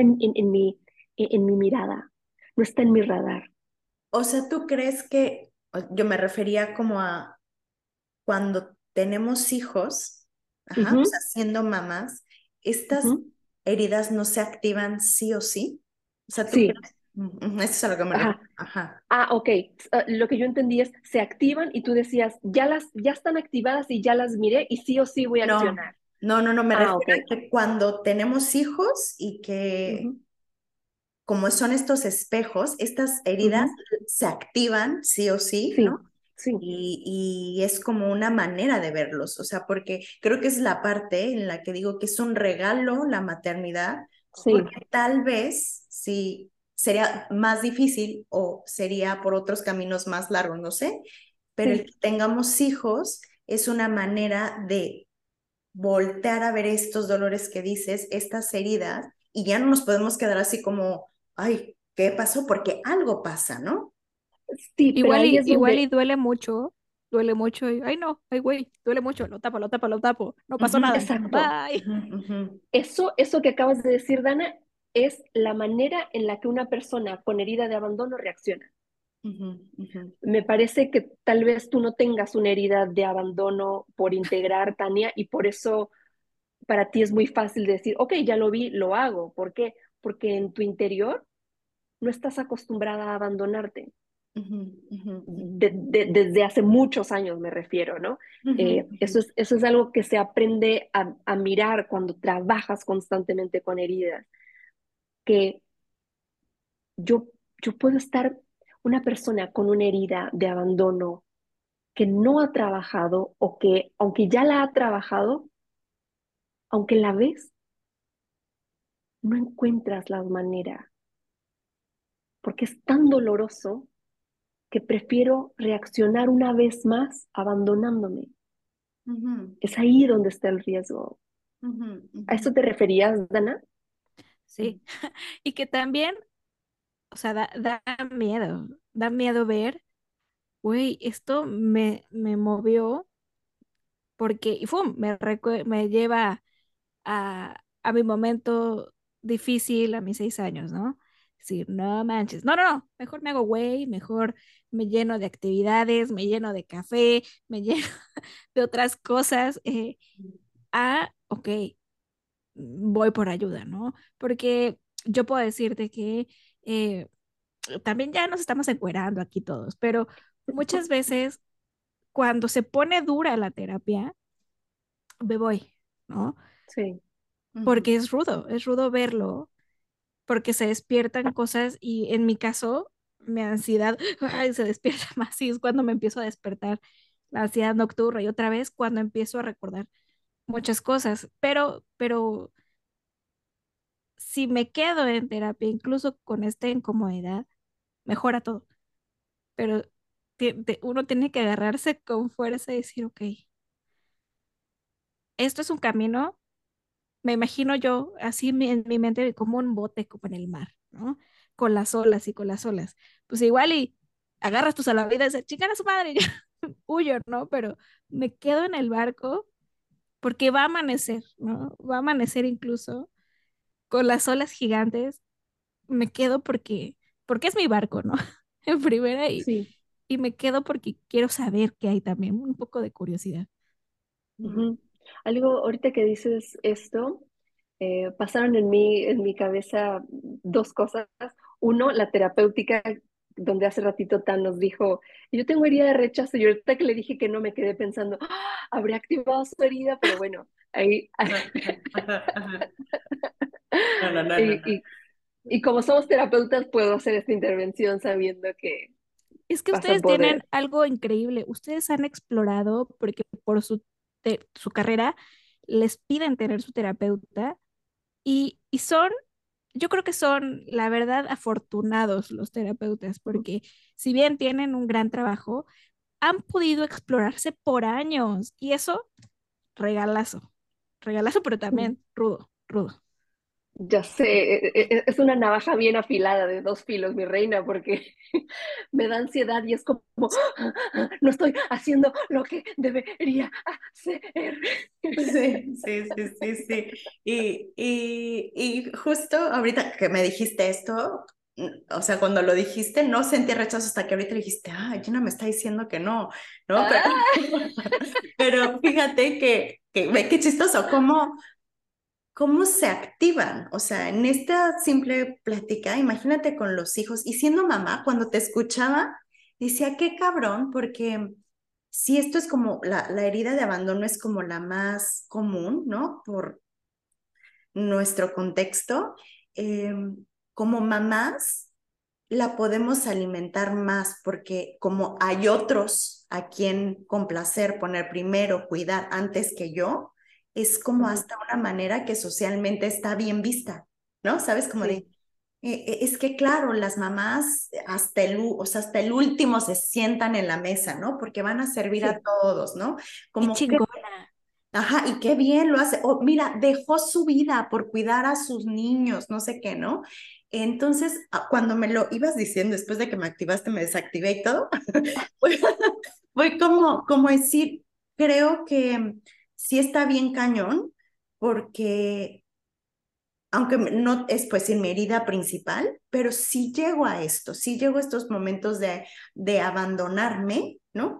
en mi mirada, no está en mi radar. O sea, ¿tú crees que, yo me refería como a cuando tenemos hijos, ajá, o sea, Ujú, siendo mamás, estas ujú. heridas no se activan sí o sí? O sea, ¿tú Sí, crees? Eso es a lo que me refiero. ajá. Ajá. Ah, ok. Lo que yo entendí es, se activan y tú decías, ya están activadas y ya las miré y sí o sí voy a No, accionar. no, me Ah, ok. refiero a que cuando tenemos hijos y que Ujú, como son estos espejos, estas heridas ujú. se activan sí o sí, ¿no? Sí, sí, Y es como una manera de verlos, o sea, porque creo que es la parte en la que digo que es un regalo la maternidad, sí, porque tal vez sí sería más difícil o sería por otros caminos más largos, no sé, pero el sí. que tengamos hijos es una manera de voltear a ver estos dolores que dices, estas heridas, y ya no nos podemos quedar así como, ay, ¿qué pasó? Porque algo pasa, ¿no? Sí, pero ahí es Igual y donde, duele mucho, duele mucho y, ay no, ay güey, duele mucho, lo tapo, lo tapo, lo tapo, no pasó Ujú, nada, Exacto. bye. ujú, ujú, Eso que acabas de decir, Dana, es la manera en la que una persona con herida de abandono reacciona. ujú, ujú, Me parece que tal vez tú no tengas una herida de abandono por integrar, Tania, y por eso para ti es muy fácil decir, ok, ya lo vi, lo hago. ¿Por qué? Porque en tu interior no estás acostumbrada a abandonarte. ujú, ujú, Desde hace muchos años me refiero, ¿no? ujú, ujú, Eso es algo que se aprende a mirar cuando trabajas constantemente con heridas, que yo, yo puedo estar una persona con una herida de abandono que no ha trabajado o que aunque ya la ha trabajado, aunque la ves, no encuentras la manera, porque es tan doloroso que prefiero reaccionar una vez más abandonándome. ujú, Es ahí donde está el riesgo. ujú, ¿A ujú, eso te referías, Dana? Sí, y que también, o sea, da miedo ver, güey, esto me movió porque, y ¡fum! Me lleva a mi momento difícil, a mis 6 años, ¿no? Decir, no manches, no, mejor me hago güey, mejor me lleno de actividades, me lleno de café, me lleno de otras cosas, ok, voy por ayuda, ¿no? Porque yo puedo decirte que eh, también ya nos estamos encuerando aquí todos, pero muchas veces cuando se pone dura la terapia, me voy, ¿no? Sí. ujú, Porque es rudo verlo, porque se despiertan cosas y en mi caso, mi ansiedad ay, se despierta más y es cuando me empiezo a despertar la ansiedad nocturna y otra vez cuando empiezo a recordar muchas cosas, pero si me quedo en terapia, incluso con esta incomodidad, mejora todo, pero uno tiene que agarrarse con fuerza y decir, ok, esto es un camino, me imagino yo así en mi mente como un bote como en el mar, ¿no? Con las olas y con las olas. Pues igual y agarras tu salvavidas y dices, chingar a su madre, ya huyo, ¿no? Pero me quedo en el barco porque va a amanecer, ¿no? Va a amanecer incluso con las olas gigantes, me quedo porque es mi barco, ¿no? En primera Sí. y me quedo porque quiero saber qué hay también, un poco de curiosidad. ujú. Ujú. Algo, ahorita que dices esto, pasaron en mi cabeza dos cosas. Uno, la terapéutica, donde hace ratito Tan nos dijo, yo tengo herida de rechazo, y ahorita que le dije que no, me quedé pensando, "Ah, habría activado su herida", pero bueno, ahí, Ajá, ajá, ajá. No, no, no, no, y, no. y, y como somos terapeutas, puedo hacer esta intervención sabiendo que Es que vas a ustedes tienen poder. algo increíble. Ustedes han explorado, porque por su carrera les piden tener su terapeuta y son, yo creo que son, la verdad, afortunados los terapeutas, porque si bien tienen un gran trabajo, han podido explorarse por años y eso, regalazo, regalazo, pero también rudo, rudo. Ya sé, es una navaja bien afilada de dos filos, mi reina, porque me da ansiedad y es como, no estoy haciendo lo que debería hacer. Sí, sí, sí, sí, sí. Y justo ahorita que me dijiste esto, o sea, cuando lo dijiste, no sentí rechazo hasta que ahorita dijiste, ah, Gina me está diciendo que no, ¿no? Pero, Ah, pero fíjate que ve qué chistoso, cómo se activan. O sea, en esta simple plática, imagínate con los hijos y siendo mamá, cuando te escuchaba, decía, qué cabrón, porque si esto es como la herida de abandono es como la más común, ¿no? Por nuestro contexto, eh, como mamás la podemos alimentar más porque como hay otros a quien complacer, poner primero, cuidar antes que yo, es como ujú, hasta una manera que socialmente está bien vista, ¿no? ¿Sabes? Como de, sí, es que claro, las mamás o sea, hasta el último se sientan en la mesa, ¿no? Porque van a servir a sí, todos, ¿no? Qué Como que chingona. ajá, y qué bien lo hace. O mira, dejó su vida por cuidar a sus niños, no sé qué, ¿no? Entonces, cuando me lo ibas diciendo, después de que me activaste, me desactivé y todo, pues, Voy como decir, creo que sí está bien cañón, porque aunque no es pues en mi herida principal, pero sí llego a esto, sí llego a estos momentos de abandonarme, ¿no?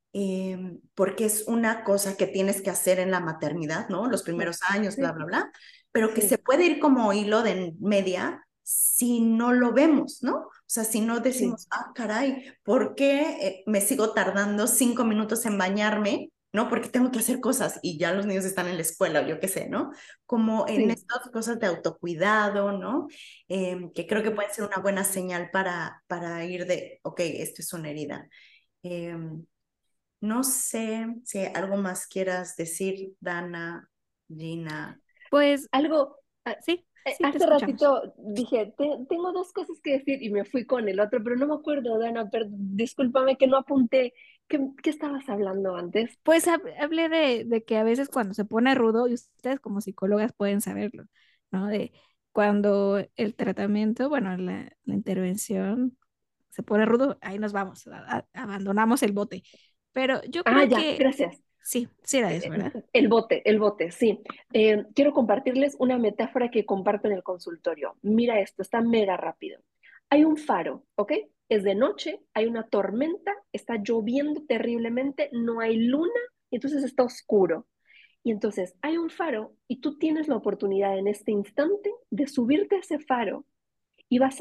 Porque es una cosa que tienes que hacer en la maternidad, ¿no? Los primeros años, bla, Sí, bla, bla, pero que se sí, puede ir como hilo de media si no lo vemos, ¿no? O sea, si no sí, decimos, ah, caray, ¿por qué me sigo tardando 5 minutos en bañarme? ¿No? Porque tengo que hacer cosas y ya los niños están en la escuela o yo qué sé, ¿no? Como en sí. estas cosas de autocuidado, ¿no? Que creo que Ujú. puede ser una buena señal para ir de, ok, esto es una herida. Em, no sé si algo más quieras decir, Dana, Gina. Pues Algo, sí, sí, te hace escuchamos. ratito dije, tengo dos cosas que decir y me fui con el otro, pero no me acuerdo, Dana, pero discúlpame que no apunté. ¿Qué estabas hablando antes? Pues hablé de que a veces cuando se pone rudo, y ustedes como psicólogas pueden saberlo, ¿no? De cuando el tratamiento, bueno, la intervención se pone rudo, ahí nos vamos, abandonamos el bote. Pero yo Ah, creo ya, que gracias. sí era eso, ¿verdad? El bote, sí. Quiero compartirles una metáfora que comparto en el consultorio. Mira esto, está mega rápido. Hay un faro, ¿ok? Es de noche, hay una tormenta, está lloviendo terriblemente, no hay luna, y entonces está oscuro. Y entonces hay un faro y tú tienes la oportunidad en este instante de subirte a ese faro y vas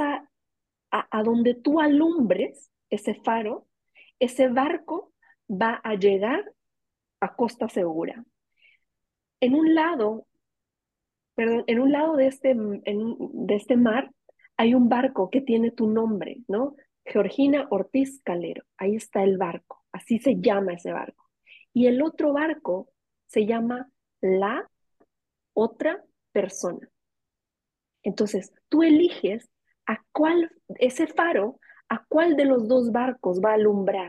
a donde tú alumbres ese faro, ese barco va a llegar a costa segura. En un lado, perdón, en un lado de este mar hay un barco que tiene tu nombre, ¿no? Georgina Ortiz Calero. Ahí está el barco, así se llama ese barco. Y el otro barco se llama La Otra Persona. Entonces, tú eliges a cuál, ese faro, a cuál de los dos barcos va a alumbrar.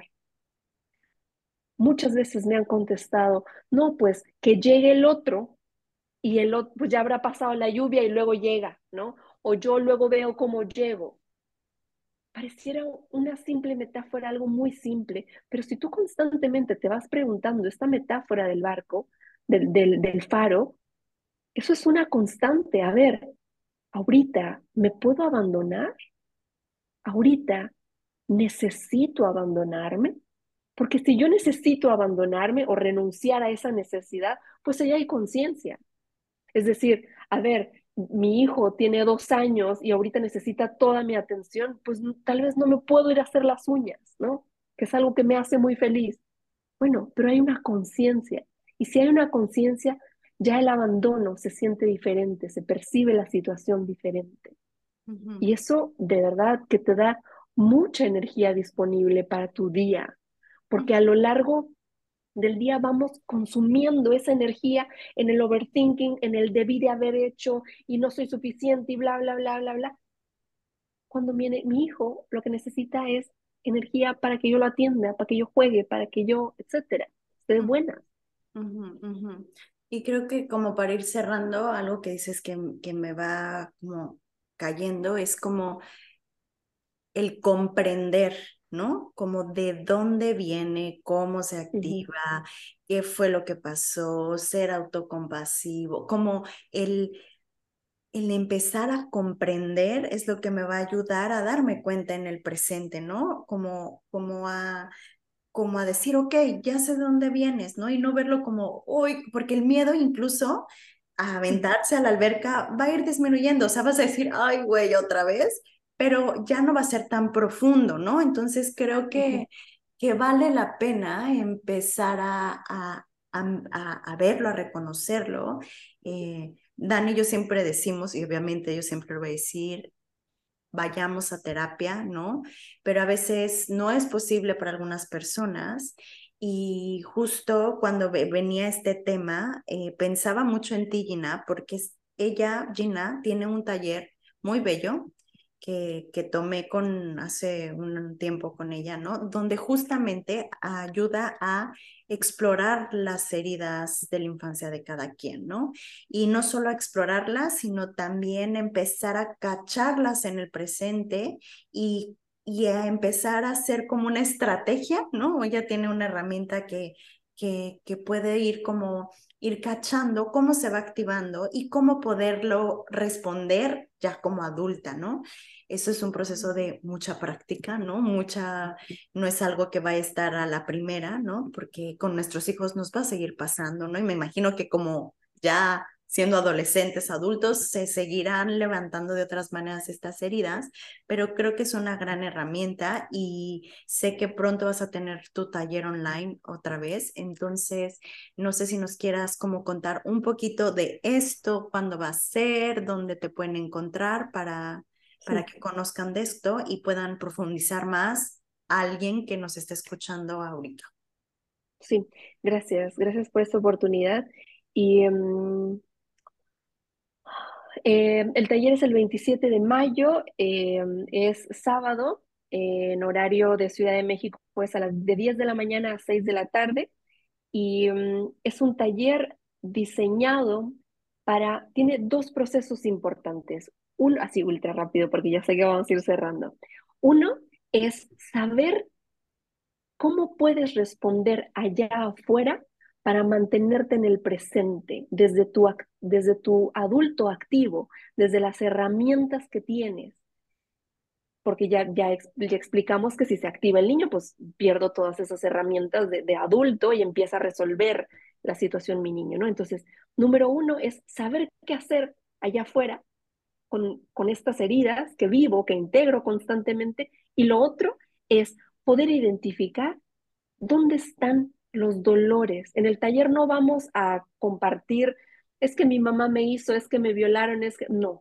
Muchas veces me han contestado, no, pues que llegue el otro y el otro, pues ya habrá pasado la lluvia y luego llega, ¿no? O yo luego veo cómo llego. Pareciera una simple metáfora, algo muy simple, pero si tú constantemente te vas preguntando esta metáfora del barco, del faro, eso es una constante. A ver, ahorita, ¿me puedo abandonar? Ahorita, ¿necesito abandonarme? Porque si yo necesito abandonarme o renunciar a esa necesidad, pues allá hay conciencia. Es decir, a ver, mi hijo tiene 2 años y ahorita necesita toda mi atención, pues tal vez no me puedo ir a hacer las uñas, ¿no? Que es algo que me hace muy feliz. Bueno, pero hay una conciencia. Y si hay una conciencia, ya el abandono se siente diferente, se percibe la situación diferente. Ujú, Y eso de verdad que te da mucha energía disponible para tu día, porque a lo largo del día vamos consumiendo esa energía en el overthinking, en el debí de haber hecho y no soy suficiente y bla, bla, bla, bla, bla. Cuando viene mi hijo, lo que necesita es energía para que yo lo atienda, para que yo juegue, para que yo, etcétera, esté de buena. ujú, ujú. Y creo que como para ir cerrando, algo que dices que me va como cayendo, es como el comprender, ¿no? Como de dónde viene, cómo se Ujú, activa, qué fue lo que pasó, ser autocompasivo, como el empezar a comprender es lo que me va a ayudar a darme cuenta en el presente, ¿no? Como a decir, ok, ya sé de dónde vienes, ¿no? Y no verlo como, uy, porque el miedo incluso a ujú, aventarse a la alberca va a ir disminuyendo, o sea, vas a decir, ay, güey, otra vez, pero ya no va a ser tan profundo, ¿no? Entonces creo ujú, que vale la pena empezar a verlo, a reconocerlo. Dani y yo siempre decimos, y obviamente yo siempre lo voy a decir, vayamos a terapia, ¿no? Pero a veces no es posible para algunas personas. Y justo cuando venía este tema, pensaba mucho en ti, Gina, porque ella, Gina, tiene un taller muy bello que tomé hace un tiempo con ella, ¿no? Donde justamente ayuda a explorar las heridas de la infancia de cada quien, ¿no? Y no solo a explorarlas, sino también empezar a cacharlas en el presente y y a empezar a hacer como una estrategia, ¿no? Ella tiene una herramienta que puede ir como ir cachando cómo se va activando y cómo poderlo responder ya como adulta, ¿no? Eso es un proceso de mucha práctica, ¿no? No es algo que va a estar a la primera, ¿no? Porque con nuestros hijos nos va a seguir pasando, ¿no? Y me imagino que como ya siendo adolescentes, adultos, se seguirán levantando de otras maneras estas heridas, pero creo que es una gran herramienta y sé que pronto vas a tener tu taller online otra vez, entonces no sé si nos quieras como contar un poquito de esto, cuándo va a ser, dónde te pueden encontrar para Sí, que conozcan de esto y puedan profundizar más a alguien que nos esté escuchando ahorita. sí, gracias por esta oportunidad. Y el taller es el 27 de mayo, es sábado, en horario de Ciudad de México, pues de 10 de la mañana a 6 de la tarde. Y es un taller diseñado tiene dos procesos importantes. Uno, así ultra rápido, porque ya sé que vamos a ir cerrando. Uno es saber cómo puedes responder allá afuera para mantenerte en el presente, desde tu adulto activo, desde las herramientas que tienes. Porque ya explicamos que si se activa el niño, pues pierdo todas esas herramientas de adulto y empieza a resolver la situación mi niño, ¿no? Entonces, número uno es saber qué hacer allá afuera con estas heridas que vivo, que integro constantemente. Y lo otro es poder identificar dónde están los dolores. En el taller no vamos a compartir, es que mi mamá me hizo, es que me violaron, es que no.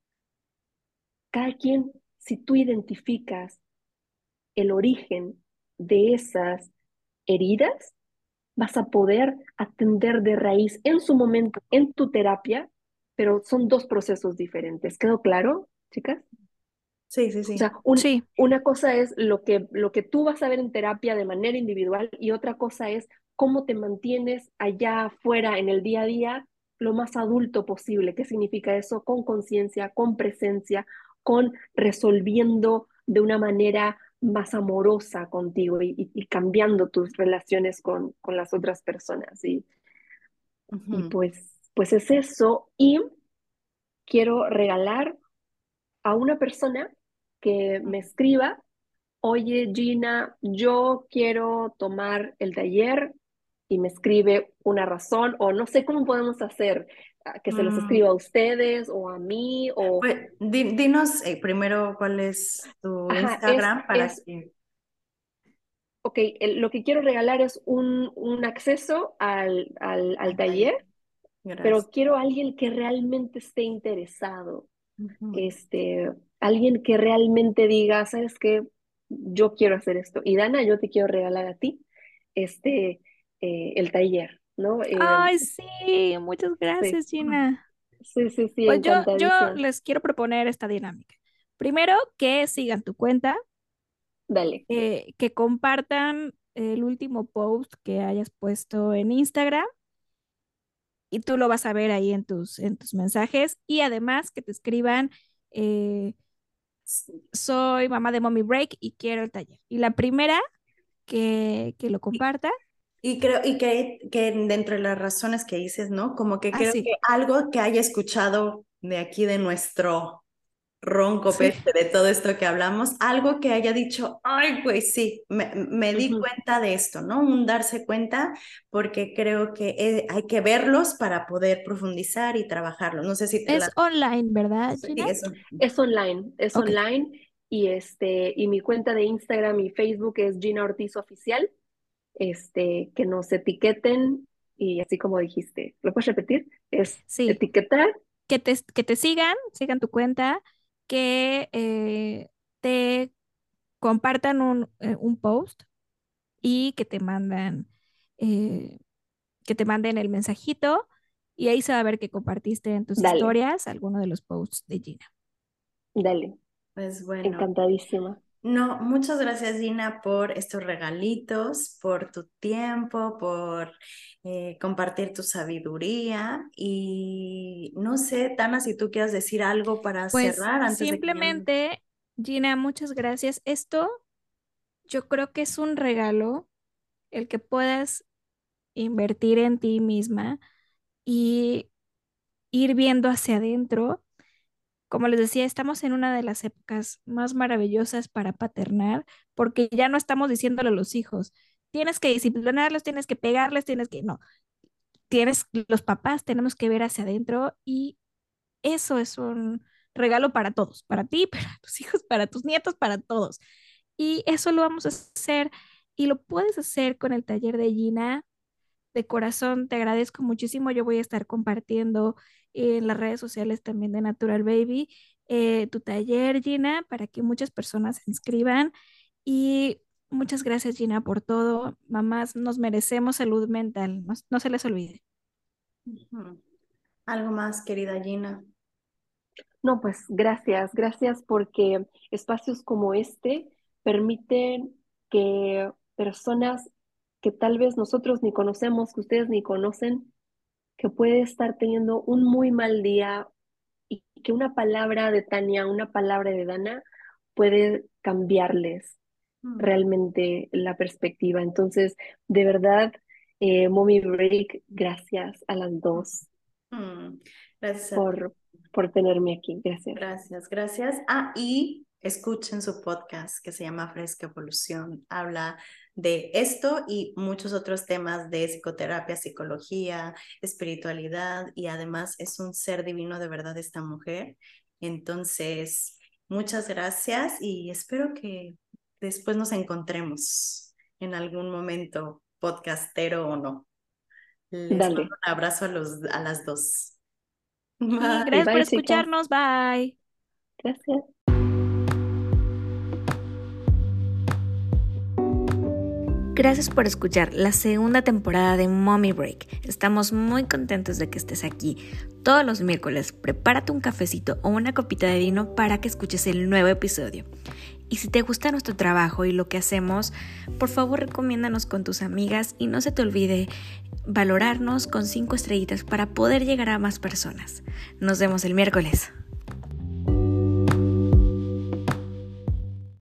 Cada quien, si tú identificas el origen de esas heridas, vas a poder atender de raíz en su momento, en tu terapia, pero son dos procesos diferentes. ¿Quedó claro, chicas? Sí, sí, O sí. sea, Sí, una cosa es lo que tú vas a ver en terapia de manera individual y otra cosa es cómo te mantienes allá afuera en el día a día lo más adulto posible. ¿Qué significa eso? Con conciencia, con presencia, con resolviendo de una manera más amorosa contigo y cambiando tus relaciones con las otras personas. Y Ujú. pues es eso. Y quiero regalar a una persona que me escriba: oye Gina, yo quiero tomar el taller, y me escribe una razón, o no sé cómo podemos hacer, que se los Mm, escriba a ustedes o a mí, o, pues dinos primero cuál es tu ajá, Instagram para que... ok, lo que quiero regalar es un acceso al Al taller. taller, pero Gracias. quiero a alguien que realmente esté interesado, Ujú. este, alguien que realmente diga, ¿sabes qué? Yo quiero hacer esto. Y Dana, yo te quiero regalar a ti este, el taller, ¿no? ay, sí, muchas Sí, gracias, Gina. sí, Pues yo encantadísima. les quiero proponer esta dinámica. Primero, que sigan tu cuenta, Dale, que compartan el último post que hayas puesto en Instagram y tú lo vas a ver ahí en tus mensajes y además que te escriban, eh, soy mamá de Mommy Break y quiero el taller. Y la primera que lo comparta, Y creo, y que dentro de las razones que dices, ¿no? Como que creo que así, algo que haya escuchado de aquí de nuestro ronco sí, pecho de todo esto que hablamos, algo que haya dicho, ay, güey, sí, me di ujú, cuenta de esto, ¿no? Un darse cuenta, porque creo que hay que verlos para poder profundizar y trabajarlos. No sé si te es la... online, ¿verdad, Sí, Gina? eso. es Ok, online, y mi cuenta de Instagram y Facebook es Gina Ortiz Oficial. Que nos etiqueten, y así como dijiste, ¿lo puedes repetir? Es sí, etiquetar. que te sigan, sigan tu cuenta, que te compartan un post y eh, que te manden el mensajito y ahí se va a ver que compartiste en tus Dale, historias alguno de los posts de Gina. dale, Pues bueno. encantadísima. No, muchas gracias Gina por estos regalitos, por tu tiempo, por compartir tu sabiduría y no sé, Tana, si tú quieres decir algo para Pues cerrar antes de que ya... simplemente Gina, muchas gracias. Esto yo creo que es un regalo el que puedas invertir en ti misma y ir viendo hacia adentro. Como les decía, estamos en una de las épocas más maravillosas para paternar, porque ya no estamos diciéndole a los hijos, tienes que disciplinarlos, tienes que pegarles, tienes que, no, los papás tenemos que ver hacia adentro y eso es un regalo para todos, para ti, para tus hijos, para tus nietos, para todos. Y eso lo vamos a hacer y lo puedes hacer con el taller de Gina. De corazón, te agradezco muchísimo. Yo voy a estar compartiendo en las redes sociales también de Natural Baby tu taller, Gina, para que muchas personas se inscriban. Y muchas gracias, Gina, por todo. Mamás, nos merecemos salud mental. No, no se les olvide. Ujú. ¿Algo más, querida Gina? No, pues gracias porque espacios como este permiten que personas que tal vez nosotros ni conocemos, que ustedes ni conocen, que puede estar teniendo un muy mal día y que una palabra de Tania, una palabra de Dana puede cambiarles Mm, realmente la perspectiva. Entonces, de verdad, Mommy Break, gracias a las dos mm. Gracias a ti. por, por tenerme aquí. Gracias. Gracias, gracias. Ah, y escuchen su podcast que se llama Fresca Evolución. Habla de esto y muchos otros temas de psicoterapia, psicología, espiritualidad y además es un ser divino de verdad esta mujer. Entonces, muchas gracias y espero que después nos encontremos en algún momento, podcastero o no. Les mando Dale. un abrazo a las dos. Sí, Bye. Bye gracias por bye, chicas. escucharnos. Bye. Gracias. Gracias por escuchar la segunda temporada de Mommy Break. Estamos muy contentos de que estés aquí. Todos los miércoles, prepárate un cafecito o una copita de vino para que escuches el nuevo episodio. Y si te gusta nuestro trabajo y lo que hacemos, por favor recomiéndanos con tus amigas y no se te olvide valorarnos con 5 estrellitas para poder llegar a más personas. Nos vemos el miércoles.